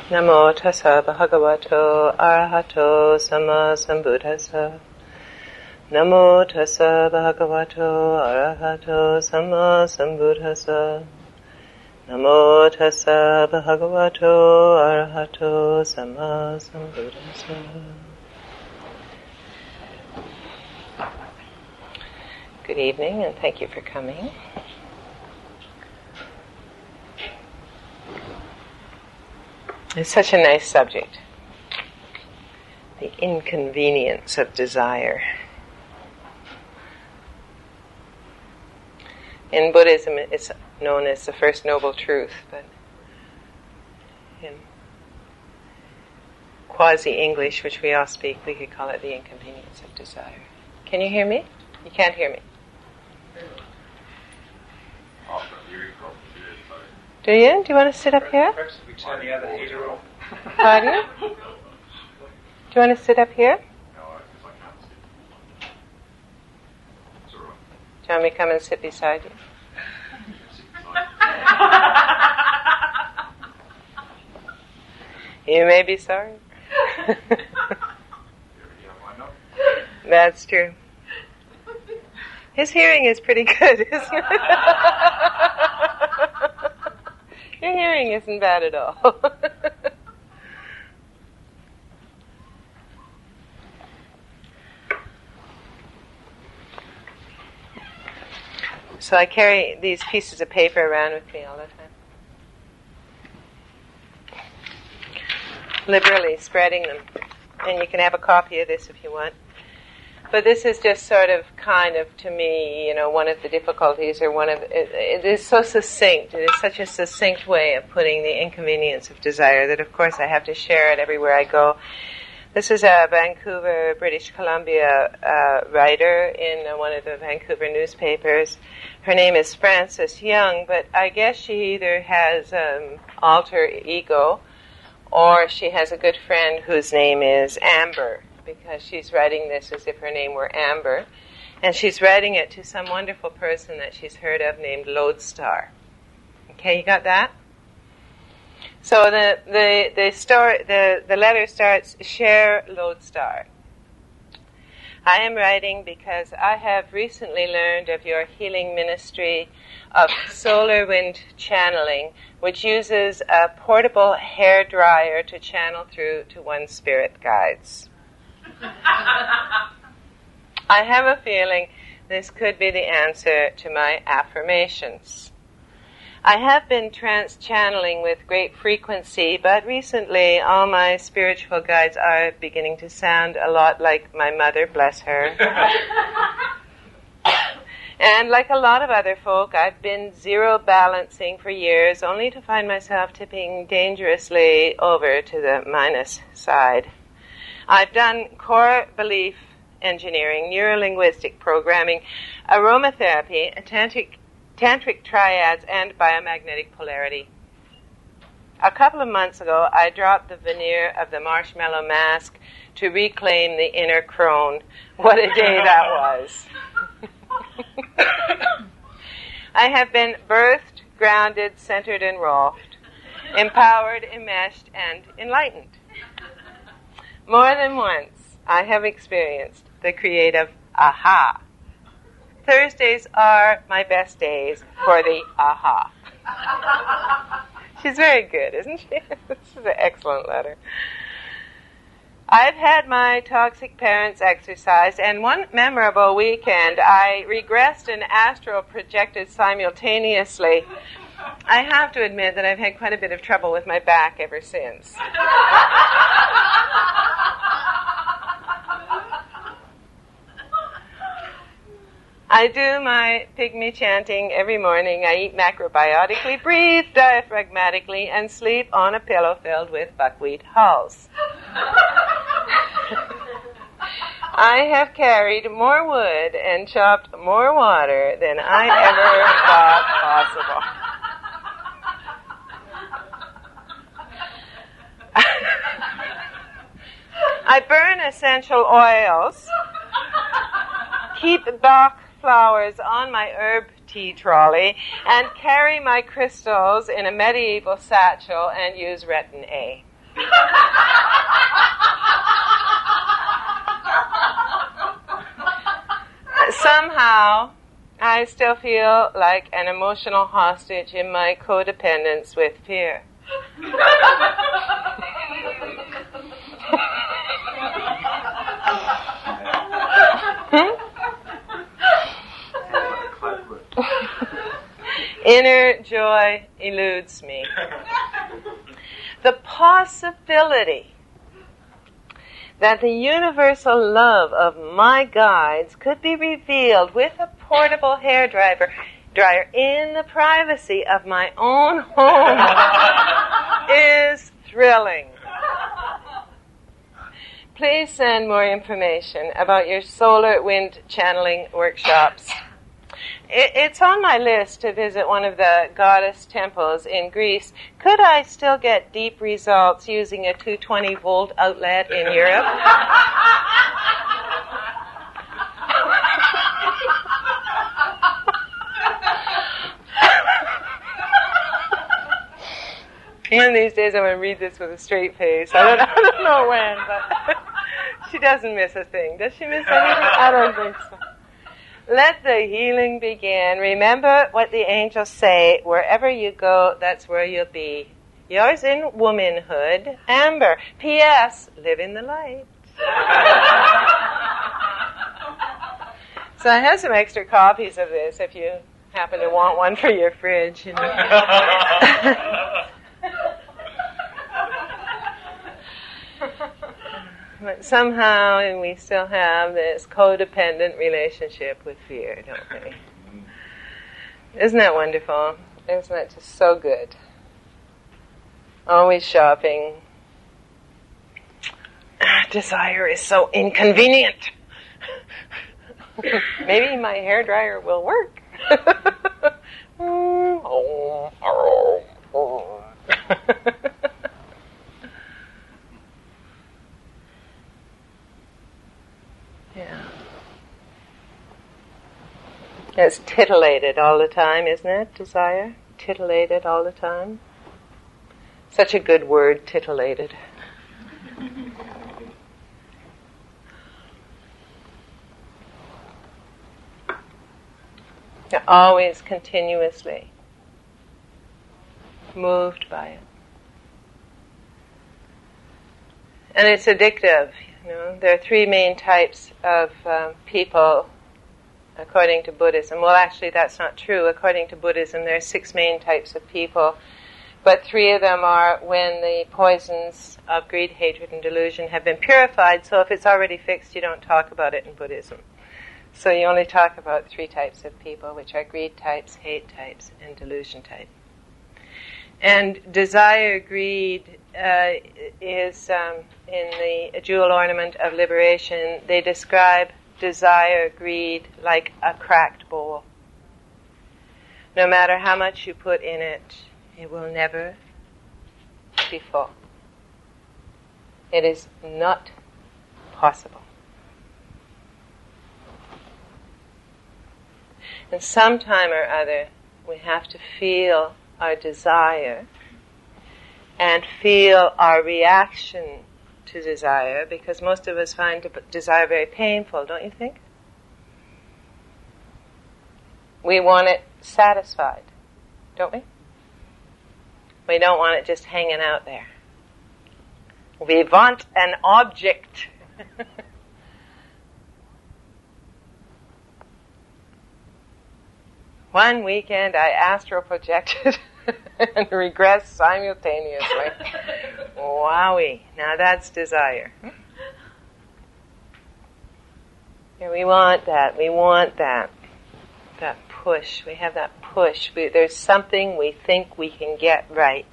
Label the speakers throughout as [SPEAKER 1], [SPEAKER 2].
[SPEAKER 1] Namo tassa bhagavato arahato sama sambuddhassa. Namo tassa bhagavato arahato sama sambuddhassa. Namo tassa bhagavato arahato sama sambuddhassa. Good evening and thank you for coming. It's such a nice subject. The inconvenience of desire. In Buddhism, it's known as the first noble truth, but in quasi-English, which we all speak, we could call it the inconvenience of desire. Can you hear me? You can't hear me. Do you? Do you want to sit up here?
[SPEAKER 2] Perhaps if we turn the other heater off.
[SPEAKER 1] Pardon? Do you want to sit up here?
[SPEAKER 2] No, because I can't sit. It's all right.
[SPEAKER 1] Do you want me to come and sit beside you? You may be sorry. That's true. His hearing is pretty good, isn't it? Your hearing isn't bad at all. So I carry these pieces of paper around with me all the time. Liberally spreading them. And you can have a copy of this if you want. But this is just sort of, kind of, to me, one of the difficulties, or it is so succinct. It is such a succinct way of putting the inconvenience of desire that, of course, I have to share it everywhere I go. This is a Vancouver, British Columbia writer in one of the Vancouver newspapers. Her name is Frances Young, but I guess she either has alter ego or she has a good friend whose name is Amber, because she's writing this as if her name were Amber, and she's writing it to some wonderful person that she's heard of named Lodestar. Okay, you got that? So the letter starts, "Share Lodestar. I am writing because I have recently learned of your healing ministry of solar wind channeling, which uses a portable hair dryer to channel through to one's spirit guides. I have a feeling this could be the answer to my affirmations. I have been trans-channeling with great frequency, but recently all my spiritual guides are beginning to sound a lot like my mother, bless her. And like a lot of other folk, I've been zero balancing for years, only to find myself tipping dangerously over to the minus side. I've done core belief engineering, neurolinguistic programming, aromatherapy, tantric triads, and biomagnetic polarity. A couple of months ago, I dropped the veneer of the marshmallow mask to reclaim the inner crone. What a day that was. I have been birthed, grounded, centered, and rolfed, empowered, enmeshed, and enlightened. More than once, I have experienced the creative aha. Thursdays are my best days for the aha. She's very good, isn't she? This is an excellent letter. I've had my toxic parents exercised, and one memorable weekend, I regressed and astral projected simultaneously. I have to admit that I've had quite a bit of trouble with my back ever since. I do my pygmy chanting every morning. I eat macrobiotically, breathe diaphragmatically, and sleep on a pillow filled with buckwheat hulls. I have carried more wood and chopped more water than I ever thought possible. I burn essential oils, keep Bach flowers on my herb tea trolley, and carry my crystals in a medieval satchel and use Retin A. Somehow, I still feel like an emotional hostage in my codependence with fear. Inner joy eludes me. The possibility that the universal love of my guides could be revealed with a portable dryer in the privacy of my own home is thrilling. Please send more information about your solar wind channeling workshops. It's on my list to visit one of the goddess temples in Greece. Could I still get deep results using a 220-volt outlet in Europe? One of these days I'm going to read this with a straight face. I don't know when, but she doesn't miss a thing. Does she miss anything? I don't think so. Let the healing begin. Remember what the angels say. Wherever you go, that's where you'll be. Yours in womanhood, Amber. P.S. Live in the light. So I have some extra copies of this if you happen to want one for your fridge. You know. But somehow we still have this codependent relationship with fear, don't we? Isn't that wonderful? Isn't that just so good? Always shopping. Desire is so inconvenient. Maybe my hairdryer will work. Yeah. It's titillated all the time, isn't it, desire? Titillated all the time. Such a good word, titillated. You're always continuously moved by it. And it's addictive. You know, there are three main types of people according to Buddhism. Well, actually, that's not true. According to Buddhism, there are 6 main types of people. But 3 of them are when the poisons of greed, hatred, and delusion have been purified. So if it's already fixed, you don't talk about it in Buddhism. So you only talk about 3 types of people, which are greed types, hate types, and delusion type. And desire, greed, is in the Jewel Ornament of Liberation, they describe desire, greed, like a cracked bowl. No matter how much you put in it, it will never be full. It is not possible. And sometime or other, we have to feel our desire and feel our reaction to desire, because most of us find desire very painful, don't you think? We want it satisfied, don't we? We don't want it just hanging out there. We want an object. One weekend I astral projected and regressed simultaneously. Wowie. Now that's desire. Yeah, we want that. We want that. That push. We have that push. There's something we think we can get right.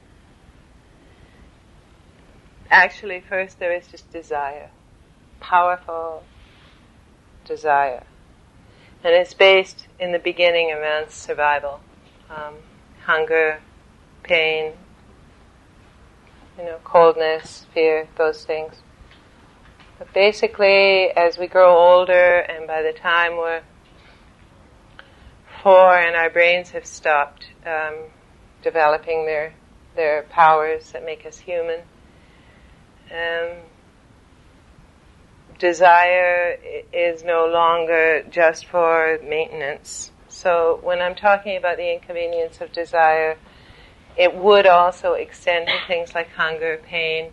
[SPEAKER 1] Actually, first there is just desire. Powerful desire. And it's based in the beginning around survival. Hunger, pain, coldness, fear, those things. But basically, as we grow older, and by the time we're 4 and our brains have stopped developing their powers that make us human, desire is no longer just for maintenance. So when I'm talking about the inconvenience of desire, it would also extend to things like hunger, pain.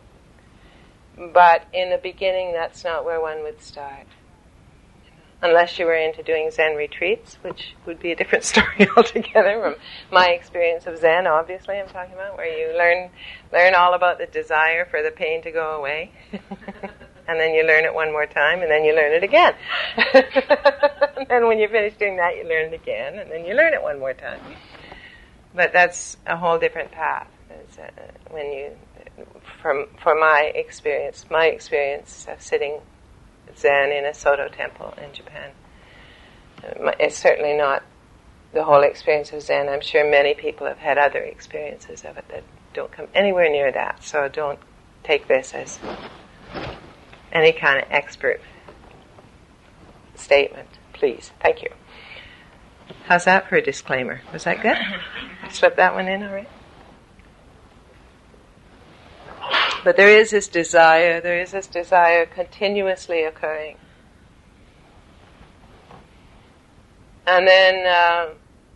[SPEAKER 1] But in the beginning, that's not where one would start. Unless you were into doing Zen retreats, which would be a different story altogether from my experience of Zen, obviously, I'm talking about, where you learn all about the desire for the pain to go away. And then you learn it one more time, and then you learn it again. And when you finish doing that, you learn it again, and then you learn it one more time. But that's a whole different path. For my experience of sitting Zen in a Soto temple in Japan, it's certainly not the whole experience of Zen. I'm sure many people have had other experiences of it that don't come anywhere near that. So don't take this as any kind of expert statement, please. Thank you. How's that for a disclaimer? Was that good? Slip that one in, all right? But there is this desire continuously occurring. And then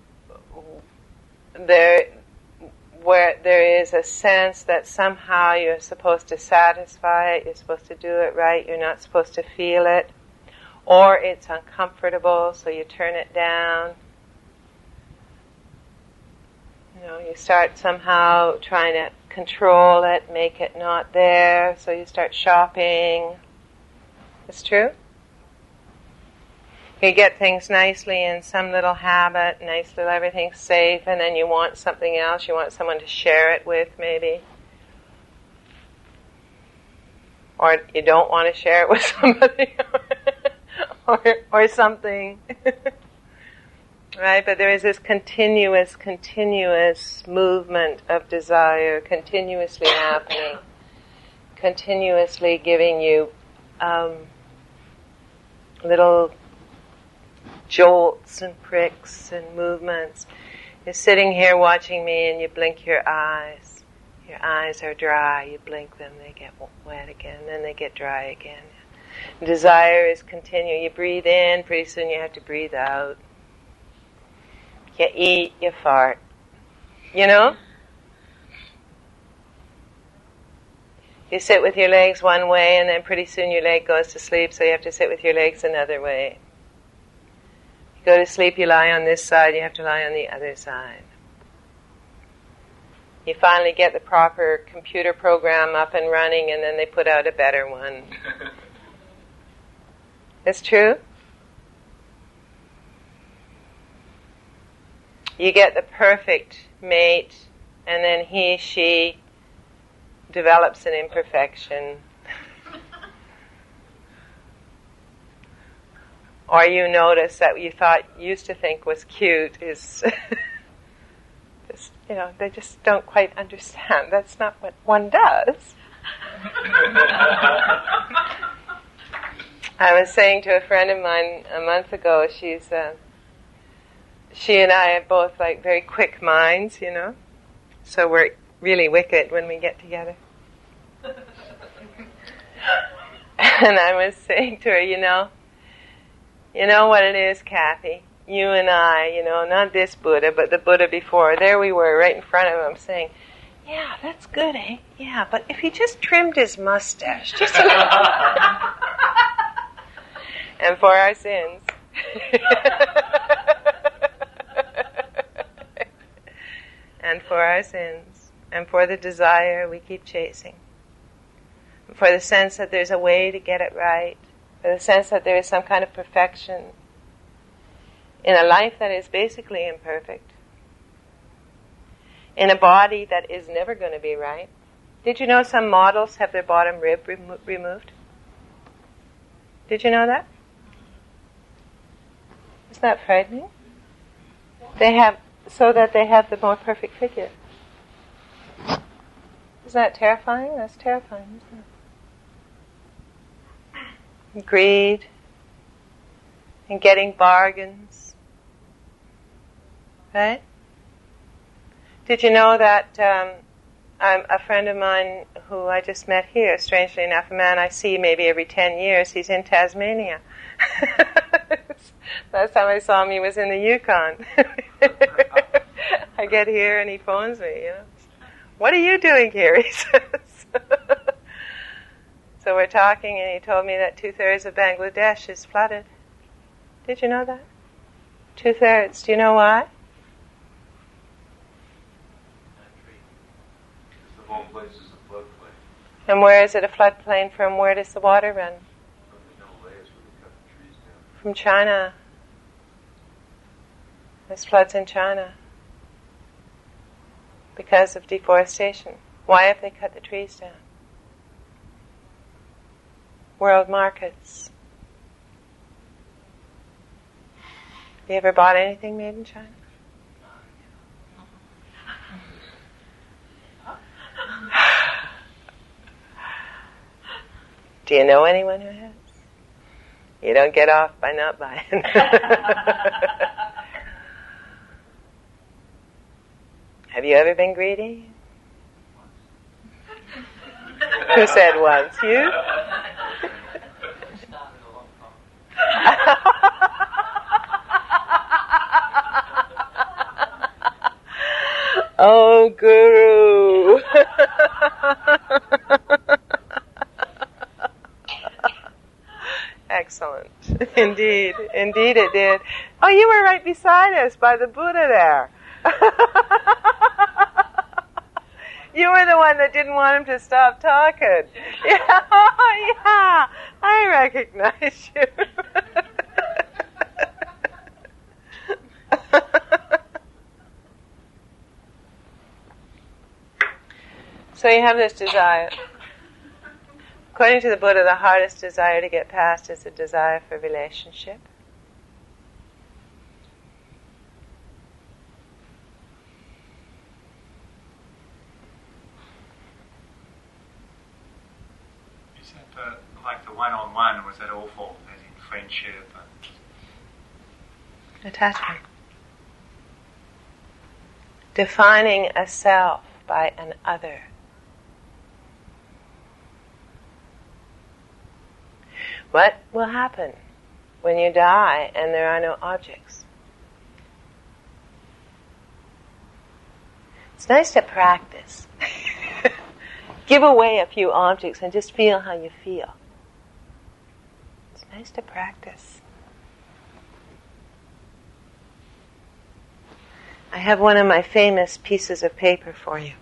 [SPEAKER 1] there is a sense that somehow you're supposed to satisfy it, you're supposed to do it right, you're not supposed to feel it, or it's uncomfortable, so you turn it down. You start somehow trying to control it, make it not there, so you start shopping. It's true? You get things nicely in some little habit, nice little everything's safe, and then you want something else, you want someone to share it with, maybe. Or you don't want to share it with somebody, or something. Right? But there is this continuous movement of desire, continuously happening, continuously giving you little jolts and pricks and movements. You're sitting here watching me and you blink your eyes. Your eyes are dry, you blink them, they get wet again, then they get dry again. Desire is continuing. You breathe in, pretty soon you have to breathe out. You eat, you fart. You sit with your legs one way and then pretty soon your leg goes to sleep, so you have to sit with your legs another way. You go to sleep, you lie on this side, you have to lie on the other side. You finally get the proper computer program up and running, and then they put out a better one. It's true? You get the perfect mate, and then he, she develops an imperfection. Or you notice that you used to think was cute is, they just don't quite understand. That's not what one does. I was saying to a friend of mine a month ago, she and I have both very quick minds, so we're really wicked when we get together. And I was saying to her, you know what it is, Kathy? You and I, not this Buddha, but the Buddha before, there we were right in front of him saying, yeah, that's good, eh? Yeah, but if he just trimmed his mustache, just a little. And for our sins. And for our sins, and for the desire we keep chasing, for the sense that there's a way to get it right, for the sense that there is some kind of perfection in a life that is basically imperfect, in a body that is never going to be right. Did you know some models have their bottom rib removed? Did you know that? Isn't that frightening? So that they have the more perfect figure. Isn't that terrifying? That's terrifying, isn't it? Greed and getting bargains. Right? Did you know that A friend of mine who I just met here, strangely enough, a man I see maybe every 10 years, he's in Tasmania. Last time I saw him, he was in the Yukon. I get here and he phones me, you know. What are you doing here, he says. So we're talking and he told me that 2/3 of Bangladesh is flooded. Did you know that? 2/3. Do you know why?
[SPEAKER 2] The whole place is a floodplain.
[SPEAKER 1] And where is it a floodplain from? Where does the water run?
[SPEAKER 2] From the Himalayas where they cut the trees down.
[SPEAKER 1] From China. There's floods in China because of deforestation. Why have they cut the trees down? World markets. Have you ever bought anything made in China? Do you know anyone who has? You don't get off by not buying. Have you ever been greedy? Who said once? You? Oh, Guru. Excellent. Indeed. Indeed it did. Oh, you were right beside us by the Buddha there. You were the one that didn't want him to stop talking. Yeah, yeah. I recognize you. So you have this desire. According to the Buddha, the hardest desire to get past is the desire for relationship.
[SPEAKER 3] Is that like the one-on-one, was that awful, as in friendship?
[SPEAKER 1] Attachment. Defining a self by an other. What will happen when you die and there are no objects? It's nice to practice. Give away a few objects and just feel how you feel. It's nice to practice. I have one of my famous pieces of paper for you.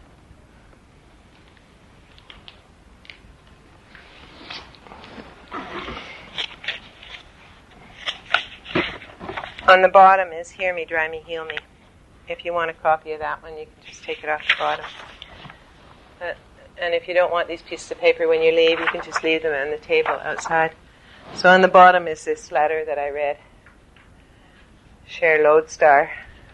[SPEAKER 1] On the bottom is Hear Me, Dry Me, Heal Me. If you want a copy of that one, you can just take it off the bottom. And if you don't want these pieces of paper when you leave, you can just leave them on the table outside. So on the bottom is this letter that I read. Cher Lodestar.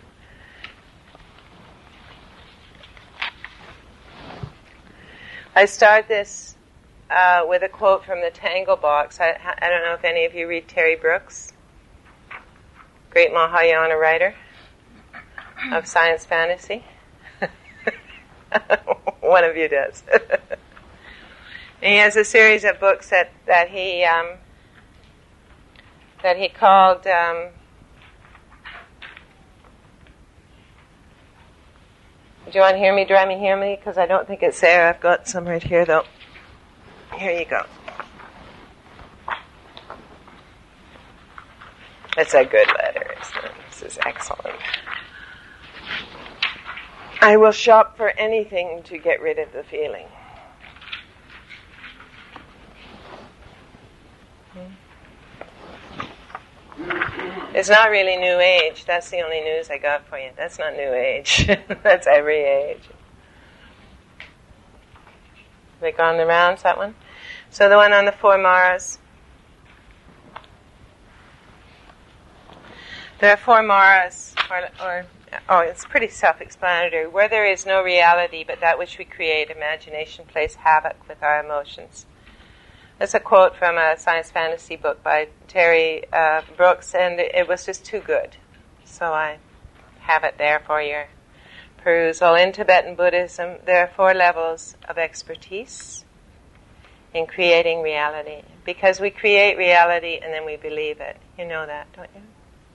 [SPEAKER 1] I start this with a quote from the Tangle Box. I don't know if any of you read Terry Brooks, great Mahayana writer of science fantasy. One of you does. And he has a series of books that he called do you want to hear me, dry me, hear me? Because I don't think it's there. I've got some right here, though. Here you go. It's a good letter, isn't it? This is excellent. I will shop for anything to get rid of the feeling. It's not really New Age. That's the only news I got for you. That's not New Age. That's every age. Have they gone the rounds, that one? So the one on the four Maras. There are four Maras, it's pretty self-explanatory. Where there is no reality but that which we create, imagination plays havoc with our emotions. That's a quote from a science fantasy book by Terry Brooks, and it was just too good. So I have it there for your perusal. In Tibetan Buddhism, there are 4 levels of expertise in creating reality. Because we create reality and then we believe it. You know that, don't you?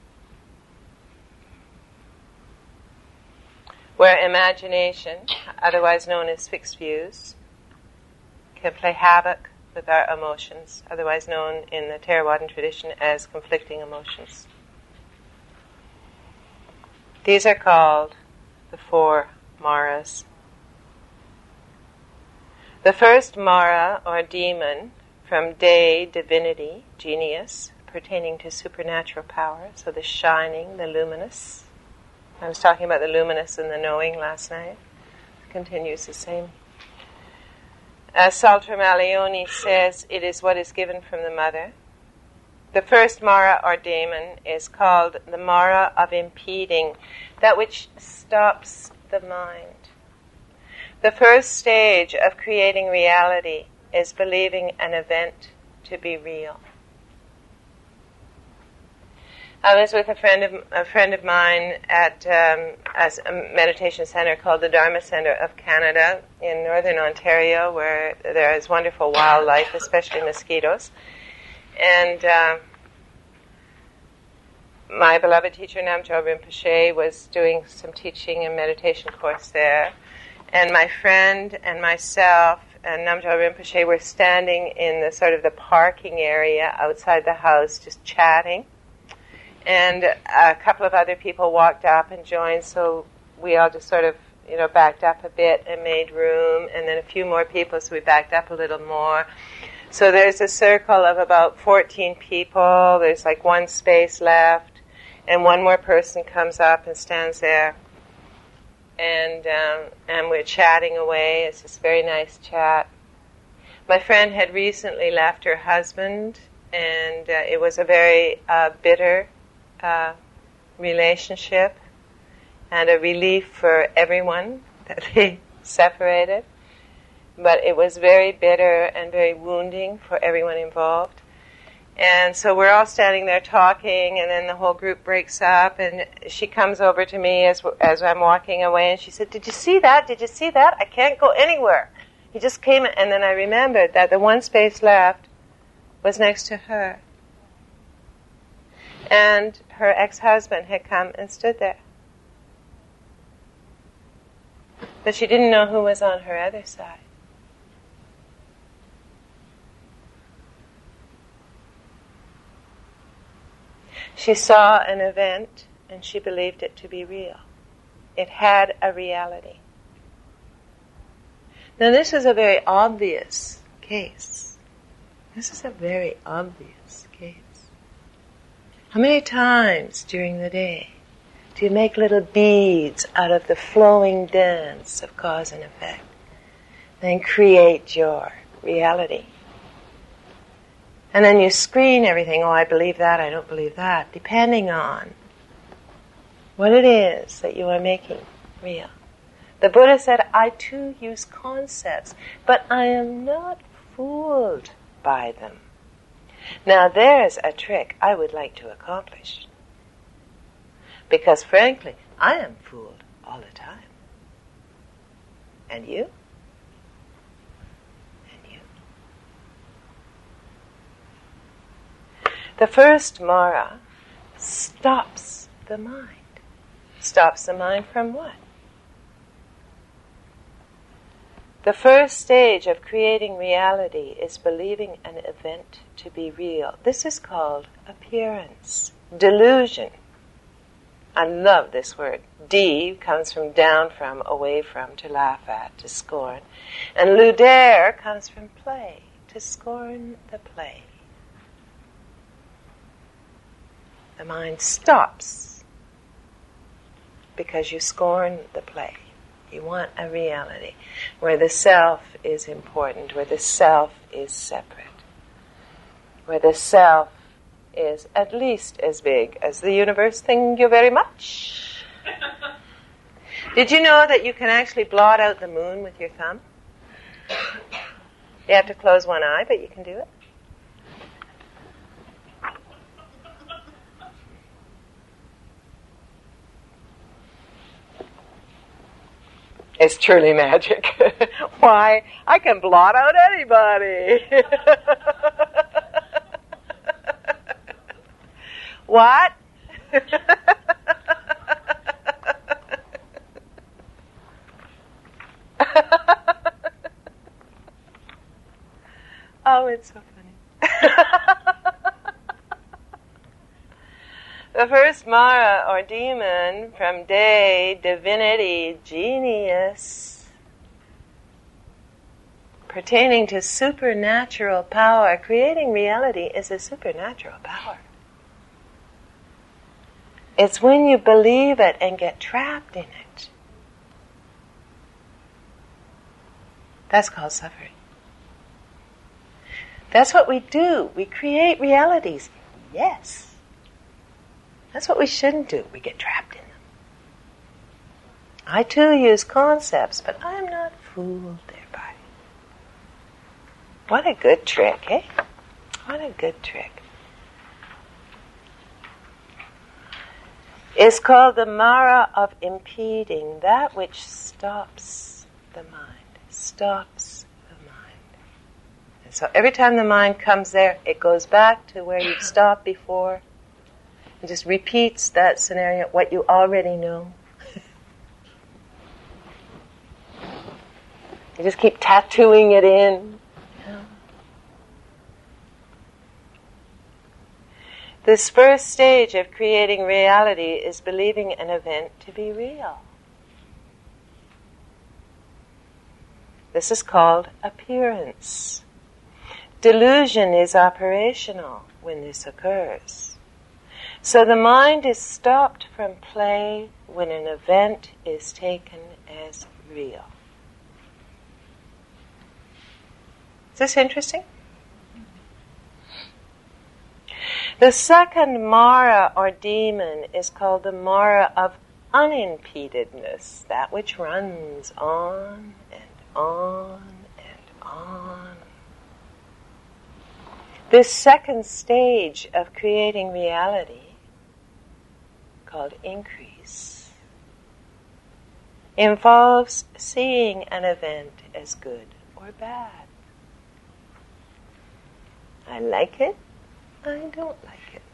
[SPEAKER 1] Where imagination, otherwise known as fixed views, can play havoc with our emotions, otherwise known in the Theravadan tradition as conflicting emotions. These are called the 4 Maras. The first Mara, or demon, from de, divinity, genius, pertaining to supernatural power, so the shining, the luminous. I was talking about the luminous and the knowing last night. It continues the same. As Salter Malioni says, it is what is given from the mother. The first Mara or daemon is called the Mara of impeding, that which stops the mind. The first stage of creating reality is believing an event to be real. I was with a friend of mine at a meditation center called the Dharma Center of Canada in northern Ontario, where there is wonderful wildlife, especially mosquitoes. And my beloved teacher Namgyal Rinpoche was doing some teaching and meditation course there. And my friend and myself and Namgyal Rinpoche were standing in the sort of the parking area outside the house, just chatting. And a couple of other people walked up and joined, so we all just sort of, backed up a bit and made room, and then a few more people, so we backed up a little more. So there's a circle of about 14 people, there's like 1 space left, and 1 more person comes up and stands there. And we're chatting away. It's this very nice chat. My friend had recently left her husband, and it was a very bitter relationship and a relief for everyone that they separated. But it was very bitter and very wounding for everyone involved. And so we're all standing there talking, and then the whole group breaks up, and she comes over to me as I'm walking away, and she said, "Did you see that? Did you see that? I can't go anywhere." He just came, and then I remembered that the 1 space left was next to her. And her ex-husband had come and stood there. But she didn't know who was on her other side. She saw an event and she believed it to be real. It had a reality. Now this is a very obvious case. This is a very obvious case. How many times during the day do you make little beads out of the flowing dance of cause and effect? Then create your reality. And then you screen everything. Oh, I believe that, I don't believe that, depending on what it is that you are making real. The Buddha said, I too use concepts, but I am not fooled by them. Now there's a trick I would like to accomplish. Because frankly, I am fooled all the time. And you? And you? The first Mara stops the mind. Stops the mind from what? The first stage of creating reality is believing an event to be real. This is called appearance, delusion. I love this word. D comes from down from, away from, to laugh at, to scorn. And ludere comes from play, to scorn the play. The mind stops because you scorn the play. You want a reality where the self is important, where the self is separate, where the self is at least as big as the universe. Thank you very much. Did you know that you can actually blot out the moon with your thumb? You have to close one eye, but you can do it. It's truly magic. Why? I can blot out anybody. What? Oh, it's so funny. The first Mara or demon from day, divinity, genius, pertaining to supernatural power. Creating reality is a supernatural power. It's when you believe it and get trapped in it. That's called suffering. That's what we do. We create realities. Yes. That's what we shouldn't do. We get trapped in them. I too use concepts, but I'm not fooled thereby. What a good trick, eh? What a good trick. It's called the Mara of impeding, that which stops the mind. Stops the mind. And so every time the mind comes there, it goes back to where you've stopped before. It just repeats that scenario, what you already know. You just keep tattooing it in. This first stage of creating reality is believing an event to be real. This is called appearance. Delusion is operational when this occurs. So the mind is stopped from play when an event is taken as real. Is this interesting? The second Mara or demon is called the Mara of unimpededness, that which runs on and on and on. This second stage of creating reality, called increase, involves seeing an event as good or bad. I like it, I don't like it.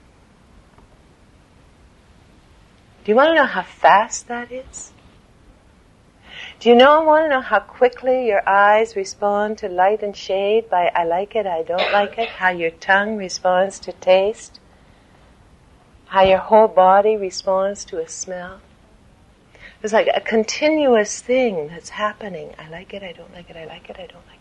[SPEAKER 1] Do you want to know how fast that is? Do you want to know how quickly your eyes respond to light and shade by I like it, I don't like it? How your tongue responds to taste? How your whole body responds to a smell? It's like a continuous thing that's happening. I like it, I don't like it, I like it, I don't like it.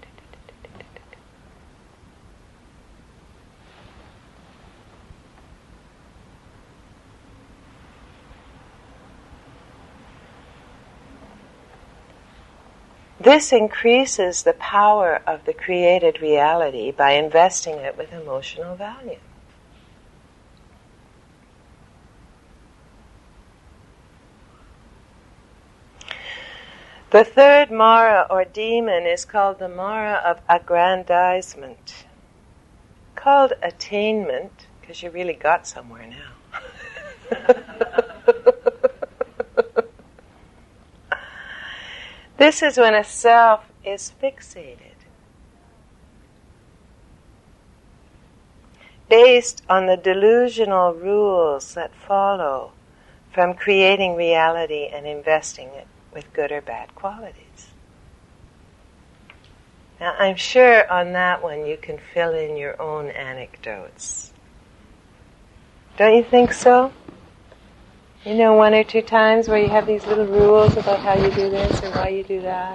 [SPEAKER 1] This increases the power of the created reality by investing it with emotional value. The third Mara or demon is called the Mara of aggrandizement. Called attainment, because you really got somewhere now. This is when a self is fixated, based on the delusional rules that follow from creating reality and investing it with good or bad qualities. Now, I'm sure on that one you can fill in your own anecdotes. Don't you think so? You know, one or two times where you have these little rules about how you do this or why you do that.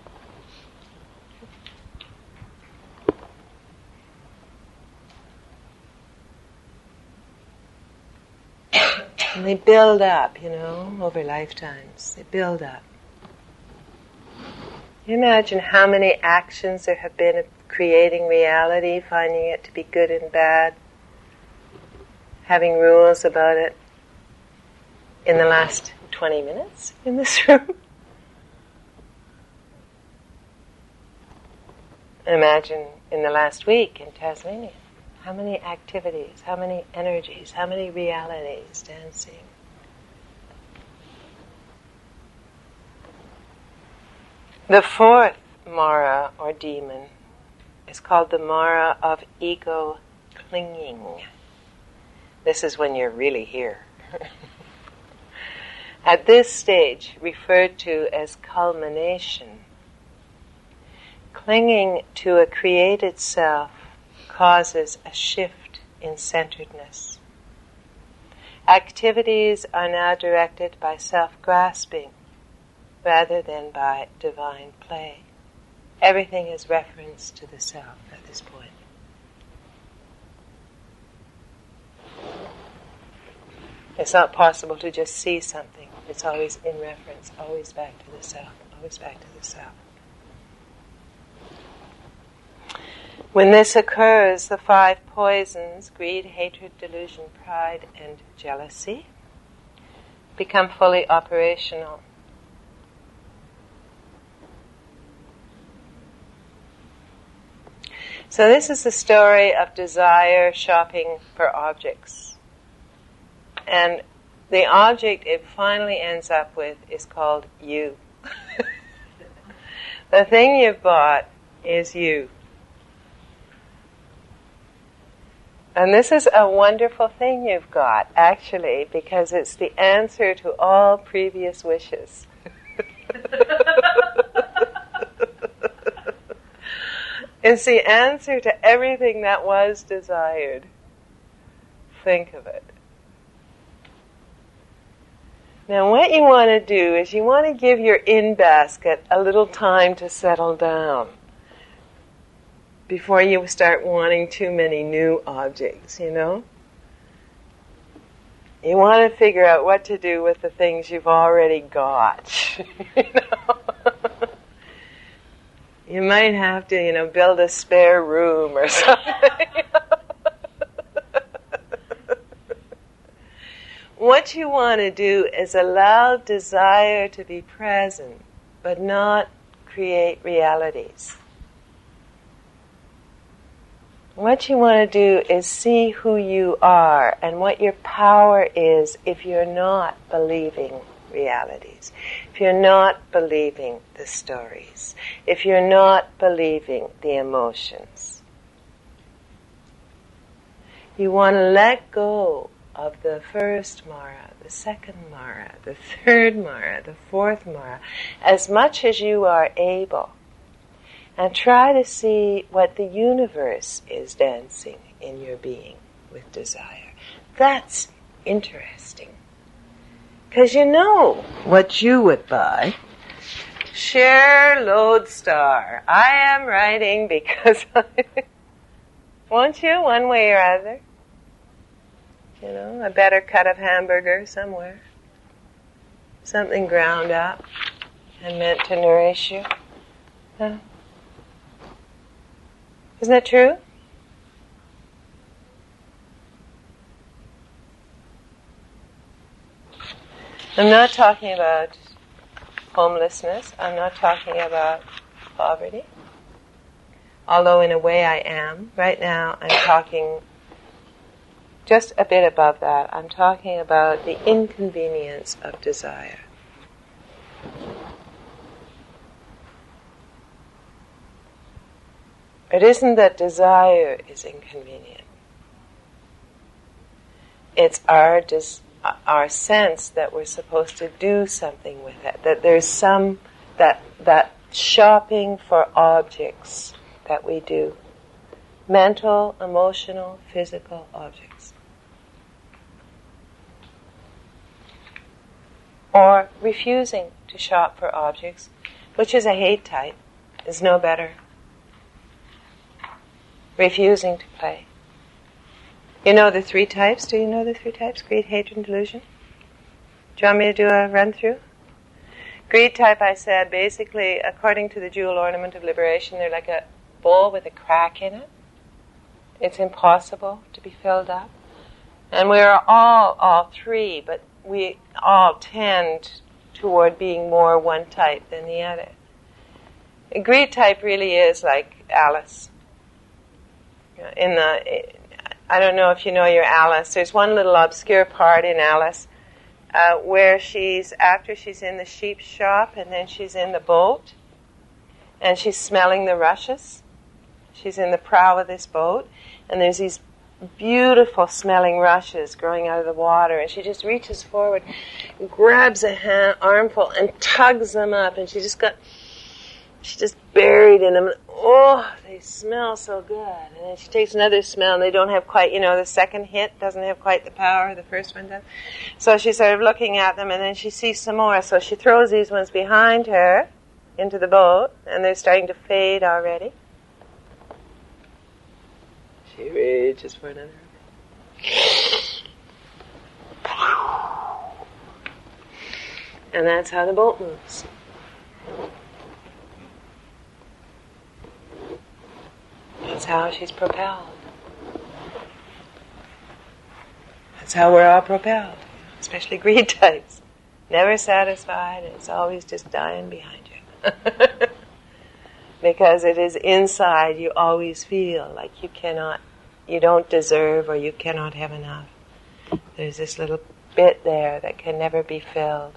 [SPEAKER 1] And they build up, over lifetimes. They build up. You imagine how many actions there have been of creating reality, finding it to be good and bad, having rules about it. In the last 20 minutes in this room. Imagine in the last week in Tasmania. How many activities, how many energies, how many realities dancing. The fourth Mara, or demon, is called the Mara of ego clinging. This is when you're really here. At this stage, referred to as culmination, clinging to a created self causes a shift in centeredness. Activities are now directed by self-grasping rather than by divine play. Everything is reference to the self at this point. It's not possible to just see something. It's always in reference, always back to the self, always back to the self. When this occurs, the 5 poisons, greed, hatred, delusion, pride, and jealousy, become fully operational. So this is the story of desire shopping for objects. And the object it finally ends up with is called you. The thing you've bought is you. And this is a wonderful thing you've got, actually, because it's the answer to all previous wishes. It's the answer to everything that was desired. Think of it. Now what you want to do is you want to give your in-basket a little time to settle down before you start wanting too many new objects, you know? You want to figure out what to do with the things you've already got. You know? You might have to, build a spare room or something. What you want to do is allow desire to be present, but not create realities. What you want to do is see who you are and what your power is if you're not believing realities, if you're not believing the stories, if you're not believing the emotions. You want to let go of the first Mara, the second Mara, the third Mara, the fourth Mara, as much as you are able. And try to see what the universe is dancing in your being with desire. That's interesting. Because you know what you would buy. Share Lodestar. I am writing because won't you, one way or other? A better cut of hamburger somewhere. Something ground up and meant to nourish you. Huh? Isn't that true? I'm not talking about homelessness. I'm not talking about poverty. Although in a way I am. Right now I'm talking just a bit above that. I'm talking about the inconvenience of desire. It isn't that desire is inconvenient. It's our sense that we're supposed to do something with it, that there's some, that shopping for objects that we do. Mental, emotional, physical objects. Or refusing to shop for objects, which is a hate type, is no better. Refusing to play. You know the 3 types? Do you know the 3 types? Greed, hatred, and delusion? Do you want me to do a run through? Greed type, I said, basically, according to the jewel ornament of liberation, they're like a bowl with a crack in it. It's impossible to be filled up. And we're all 3, but we all tend toward being more one type than the other. A greed type really is like Alice. I don't know if you know your Alice. There's one little obscure part in Alice where after she's in the sheep shop and then she's in the boat and she's smelling the rushes. She's in the prow of this boat, and there's these beautiful smelling rushes growing out of the water, and she just reaches forward, grabs a armful, and tugs them up, and she's just buried in them. And, oh, they smell so good. And then she takes another smell, and they don't have quite, the second hit doesn't have quite the power the first one does. So she's sort of looking at them, and then she sees some more. So she throws these ones behind her into the boat, and they're starting to fade already. She reaches for another. And that's how the boat moves. That's how she's propelled. That's how we're all propelled, especially greed types. Never satisfied, it's always just dying behind you. Because it is inside, you always feel like you don't deserve, or you cannot have enough. There's this little bit there that can never be filled.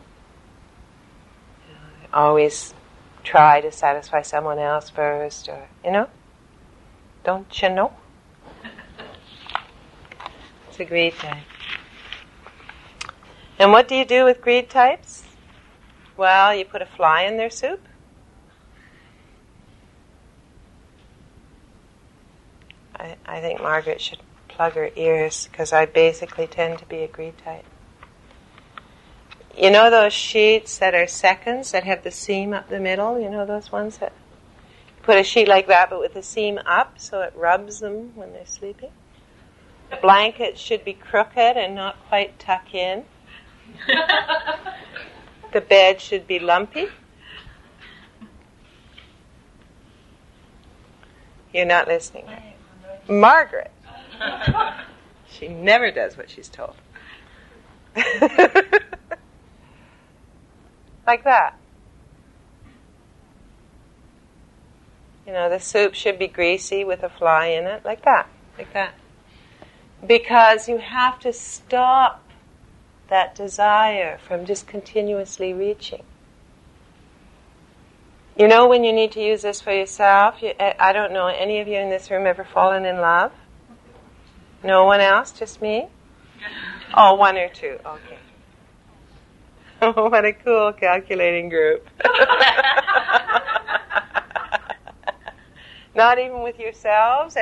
[SPEAKER 1] Always try to satisfy someone else first, or, don't you know? It's a greed type. And what do you do with greed types? Well, you put a fly in their soup. I think Margaret should plug her ears, because I basically tend to be a greed type. You know those sheets that are seconds that have the seam up the middle? You know those ones that put a sheet like that but with the seam up so it rubs them when they're sleeping? Blankets should be crooked and not quite tuck in. The bed should be lumpy. You're not listening. Margaret. She never does what she's told. Like that. The soup should be greasy with a fly in it, like that. Because you have to stop that desire from just continuously reaching. When you need to use this for yourself, I don't know, any of you in this room ever fallen in love? No one else? Just me? Oh, one or two. Okay. Oh, what a cool calculating group. Not even with yourselves?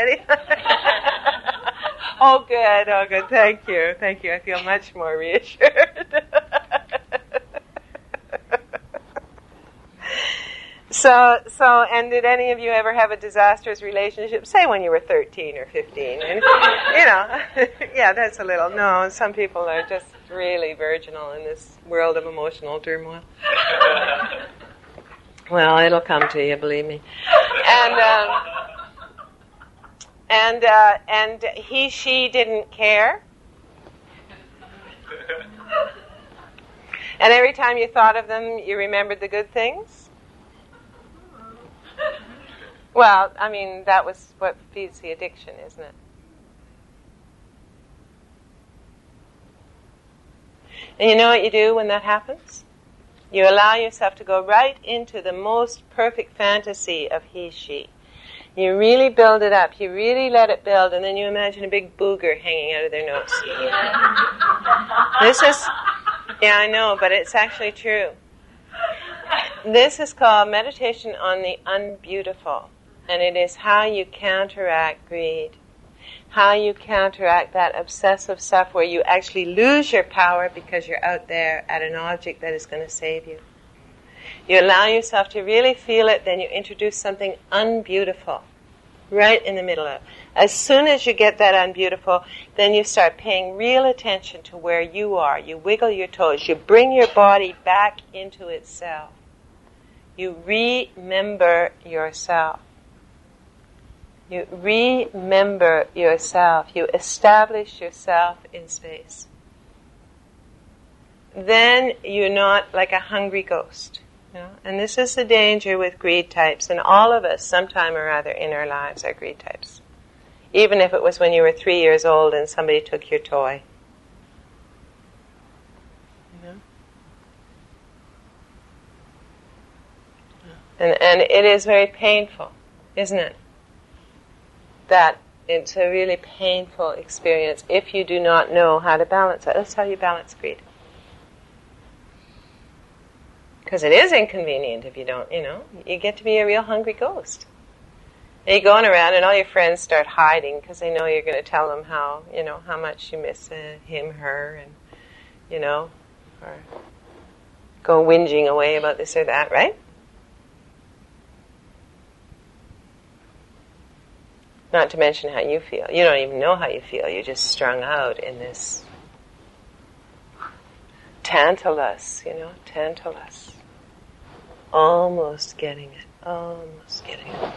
[SPEAKER 1] Oh, good. Thank you. I feel much more reassured. So, and did any of you ever have a disastrous relationship? Say when you were 13 or 15. And, yeah, that's a little, no, some people are just really virginal in this world of emotional turmoil. Well, it'll come to you, believe me. And she didn't care. And every time you thought of them, you remembered the good things. Well, I mean, that was what feeds the addiction, isn't it? And you know what you do when that happens? You allow yourself to go right into the most perfect fantasy of he, she. You really build it up. You really let it build, and then you imagine a big booger hanging out of their nose. This is, yeah, I know, but it's actually true. This is called meditation on the unbeautiful, and it is how you counteract greed, how you counteract that obsessive stuff where you actually lose your power because you're out there at an object that is going to save you. You allow yourself to really feel it, then you introduce something unbeautiful right in the middle of it. As soon as you get that unbeautiful, then you start paying real attention to where you are. You wiggle your toes. You bring your body back into itself. You remember yourself. You remember yourself. You establish yourself in space. Then you're not like a hungry ghost. And this is the danger with greed types. And all of us, sometime or other in our lives, are greed types. Even if it was when you were 3 years old and somebody took your toy. And it is very painful, isn't it? That it's a really painful experience if you do not know how to balance it. That's how you balance greed. Because it is inconvenient if you don't, you get to be a real hungry ghost. And you're going around and all your friends start hiding because they know you're going to tell them how much you miss him, her, and, or go whinging away about this or that, right? Not to mention how you feel. You don't even know how you feel. You're just strung out in this Tantalus. Almost getting it.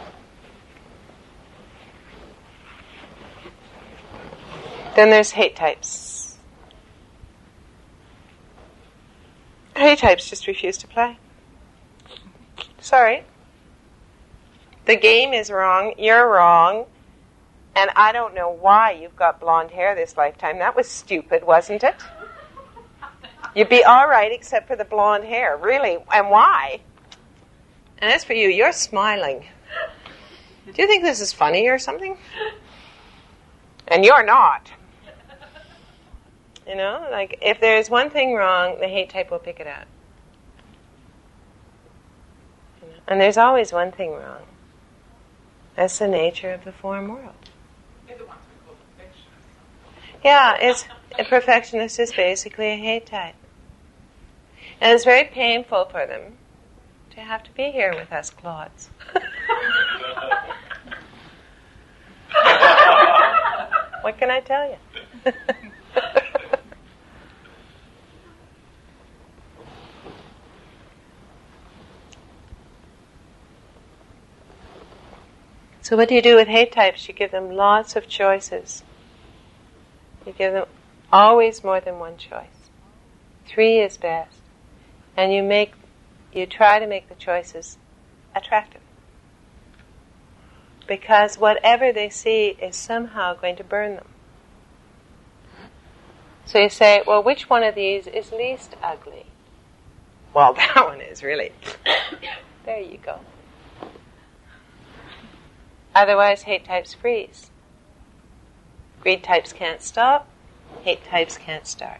[SPEAKER 1] Then there's hate types. Hate types just refuse to play. Sorry. The game is wrong, you're wrong, and I don't know why you've got blonde hair this lifetime. That was stupid, wasn't it? You'd be all right except for the blonde hair, really, and why? And as for you, you're smiling. Do you think this is funny or something? And you're not. Like if there's one thing wrong, the hate type will pick it out. And there's always one thing wrong. That's the nature of the form world.
[SPEAKER 2] They're the ones we call perfectionists.
[SPEAKER 1] Yeah, a perfectionist is basically a hate type. And it's very painful for them to have to be here with us clods. What can I tell you? So what do you do with hate types? You give them lots of choices. You give them always more than one choice. 3 is best. And you try to make the choices attractive. Because whatever they see is somehow going to burn them. So you say, well, which one of these is least ugly? Well, that one is really. There you go. Otherwise, hate types freeze. Greed types can't stop. Hate types can't start.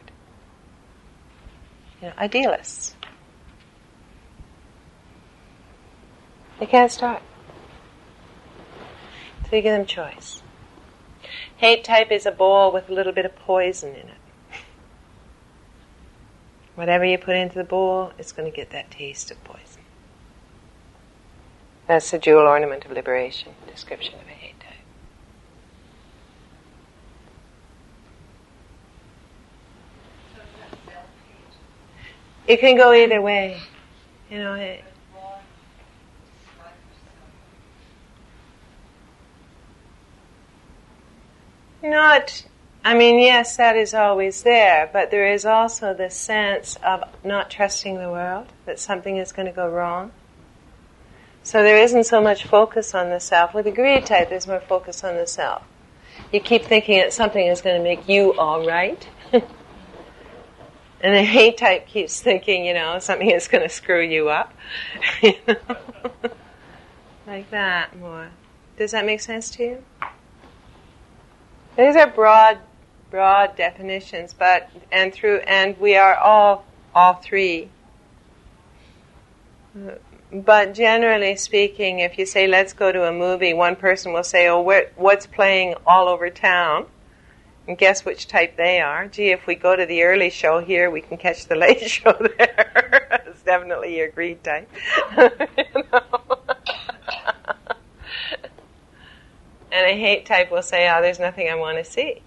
[SPEAKER 1] Idealists. They can't start. So you give them choice. Hate type is a bowl with a little bit of poison in it. Whatever you put into the bowl, it's going to get that taste of poison. That's the jewel ornament of liberation, description of a hate type. It can go either way. Yes, that is always there, but there is also the sense of not trusting the world, that something is going to go wrong. So there isn't so much focus on the self. With the greed type, there's more focus on the self. You keep thinking that something is going to make you all right. And the hate type keeps thinking, something is going to screw you up. Like that more. Does that make sense to you? These are broad definitions, and we are all 3. But generally speaking, if you say, let's go to a movie, one person will say, what's playing all over town? And guess which type they are. Gee, if we go to the early show here, we can catch the late show there. It's definitely your greed type. And a hate type will say, there's nothing I want to see.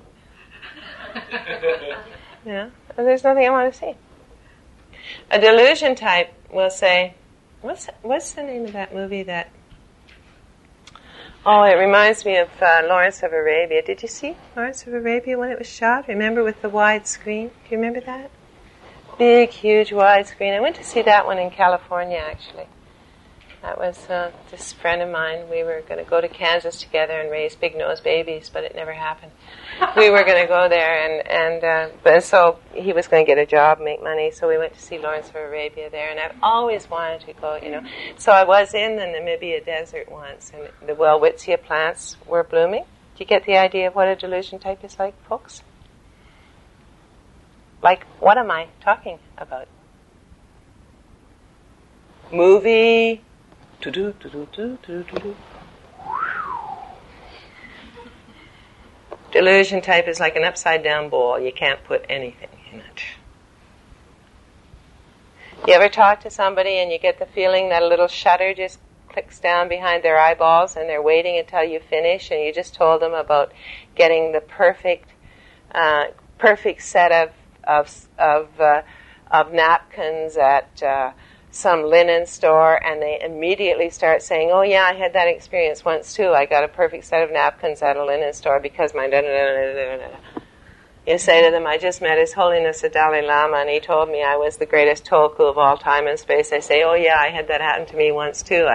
[SPEAKER 1] There's nothing I want to see. A delusion type will say, What's the name of that movie that... Oh, it reminds me of Lawrence of Arabia. Did you see Lawrence of Arabia when it was shot? Remember with the wide screen? Do you remember that? Big, huge, wide screen. I went to see that one in California, actually. That was this friend of mine. We were going to go to Kansas together and raise big-nosed babies, but it never happened. We were going to go there, but so he was going to get a job, make money, so we went to see Lawrence of Arabia there, and I've always wanted to go, So I was in the Namibia desert once, and the Welwitschia plants were blooming. Do you get the idea of what a delusion type is like, folks? Like, what am I talking about? Movie. Delusion type is like an upside down bowl. You can't put anything in it. You ever talk to somebody and you get the feeling that a little shutter just clicks down behind their eyeballs and they're waiting until you finish, and you just told them about getting the perfect set of napkins at some linen store, and they immediately start saying, "Oh yeah, I had that experience once too. I got a perfect set of napkins at a linen store because my da-da-da-da-da-da." You say to them, "I just met His Holiness the Dalai Lama, and he told me I was the greatest Tulku of all time and space." They say, "Oh yeah, I had that happen to me once too."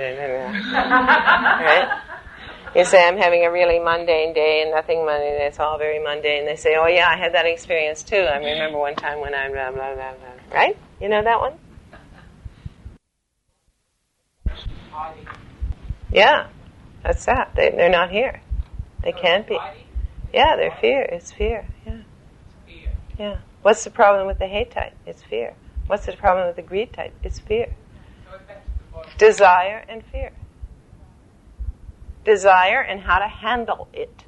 [SPEAKER 1] Right? You say, "I'm having a really mundane day and nothing mundane. It's all very mundane." They say, "Oh yeah, I had that experience too. I remember one time when I blah blah blah blah." Right? You know that one? Yeah, that's that. They're not here. They can't be. Yeah, they're fear. It's fear. Yeah. Yeah. What's the problem with the hate type? It's fear. What's the problem with the greed type? It's fear. Desire and fear. Desire and how to handle it.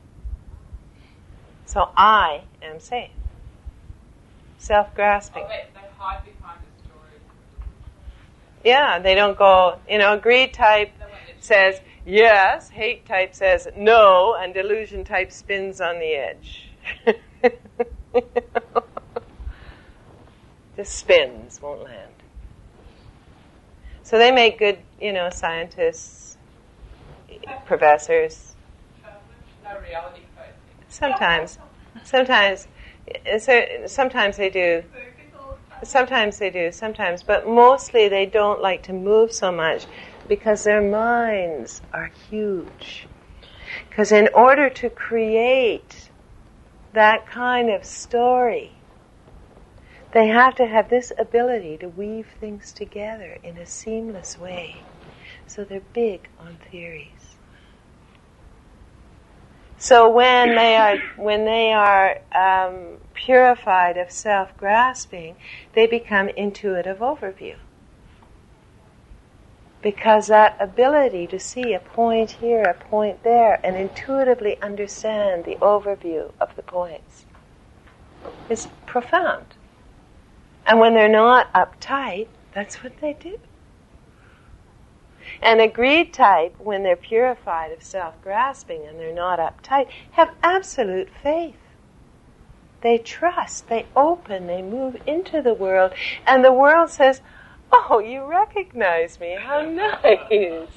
[SPEAKER 1] So I am safe. Self-grasping.
[SPEAKER 2] They hide behind the story.
[SPEAKER 1] Yeah, they don't go, greed type says yes, hate type says no, and delusion type spins on the edge. Just spins, won't land. So they make good, scientists, professors.
[SPEAKER 2] No reality face.
[SPEAKER 1] Sometimes they do. Sometimes, but mostly they don't like to move so much because their minds are huge. Because in order to create that kind of story, they have to have this ability to weave things together in a seamless way. So they're big on theories. So when they are purified of self-grasping, they become intuitive overview. Because that ability to see a point here, a point there, and intuitively understand the overview of the points is profound. And when they're not uptight, that's what they do. And a greed type, when they're purified of self-grasping and they're not uptight, have absolute faith. They trust, they open, they move into the world, and the world says, "Oh, you recognize me, how nice."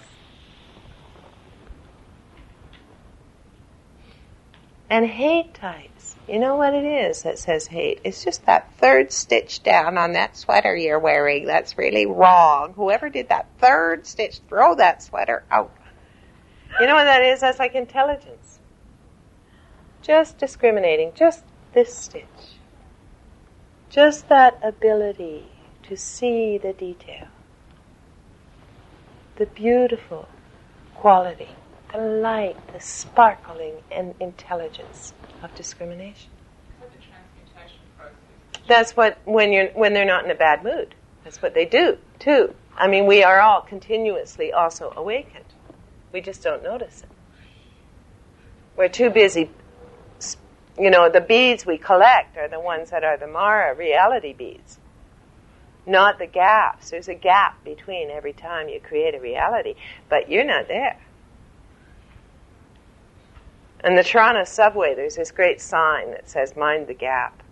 [SPEAKER 1] And hate types, you know what it is that says hate? It's just that third stitch down on that sweater you're wearing. That's really wrong. Whoever did that third stitch, throw that sweater out. You know what that is? That's like intelligence. Just discriminating, just this stitch. Just that ability to see the detail. The beautiful quality. The light, the sparkling and intelligence of discrimination.
[SPEAKER 2] It's like the transmutation process.
[SPEAKER 1] That's what when they're not in a bad mood. That's what they do too. I mean, we are all continuously also awakened. We just don't notice it. We're too busy. The beads we collect are the ones that are the Mara reality beads, not the gaps. There's a gap between every time you create a reality, but you're not there. In the Toronto subway, there's this great sign that says, "Mind the gap."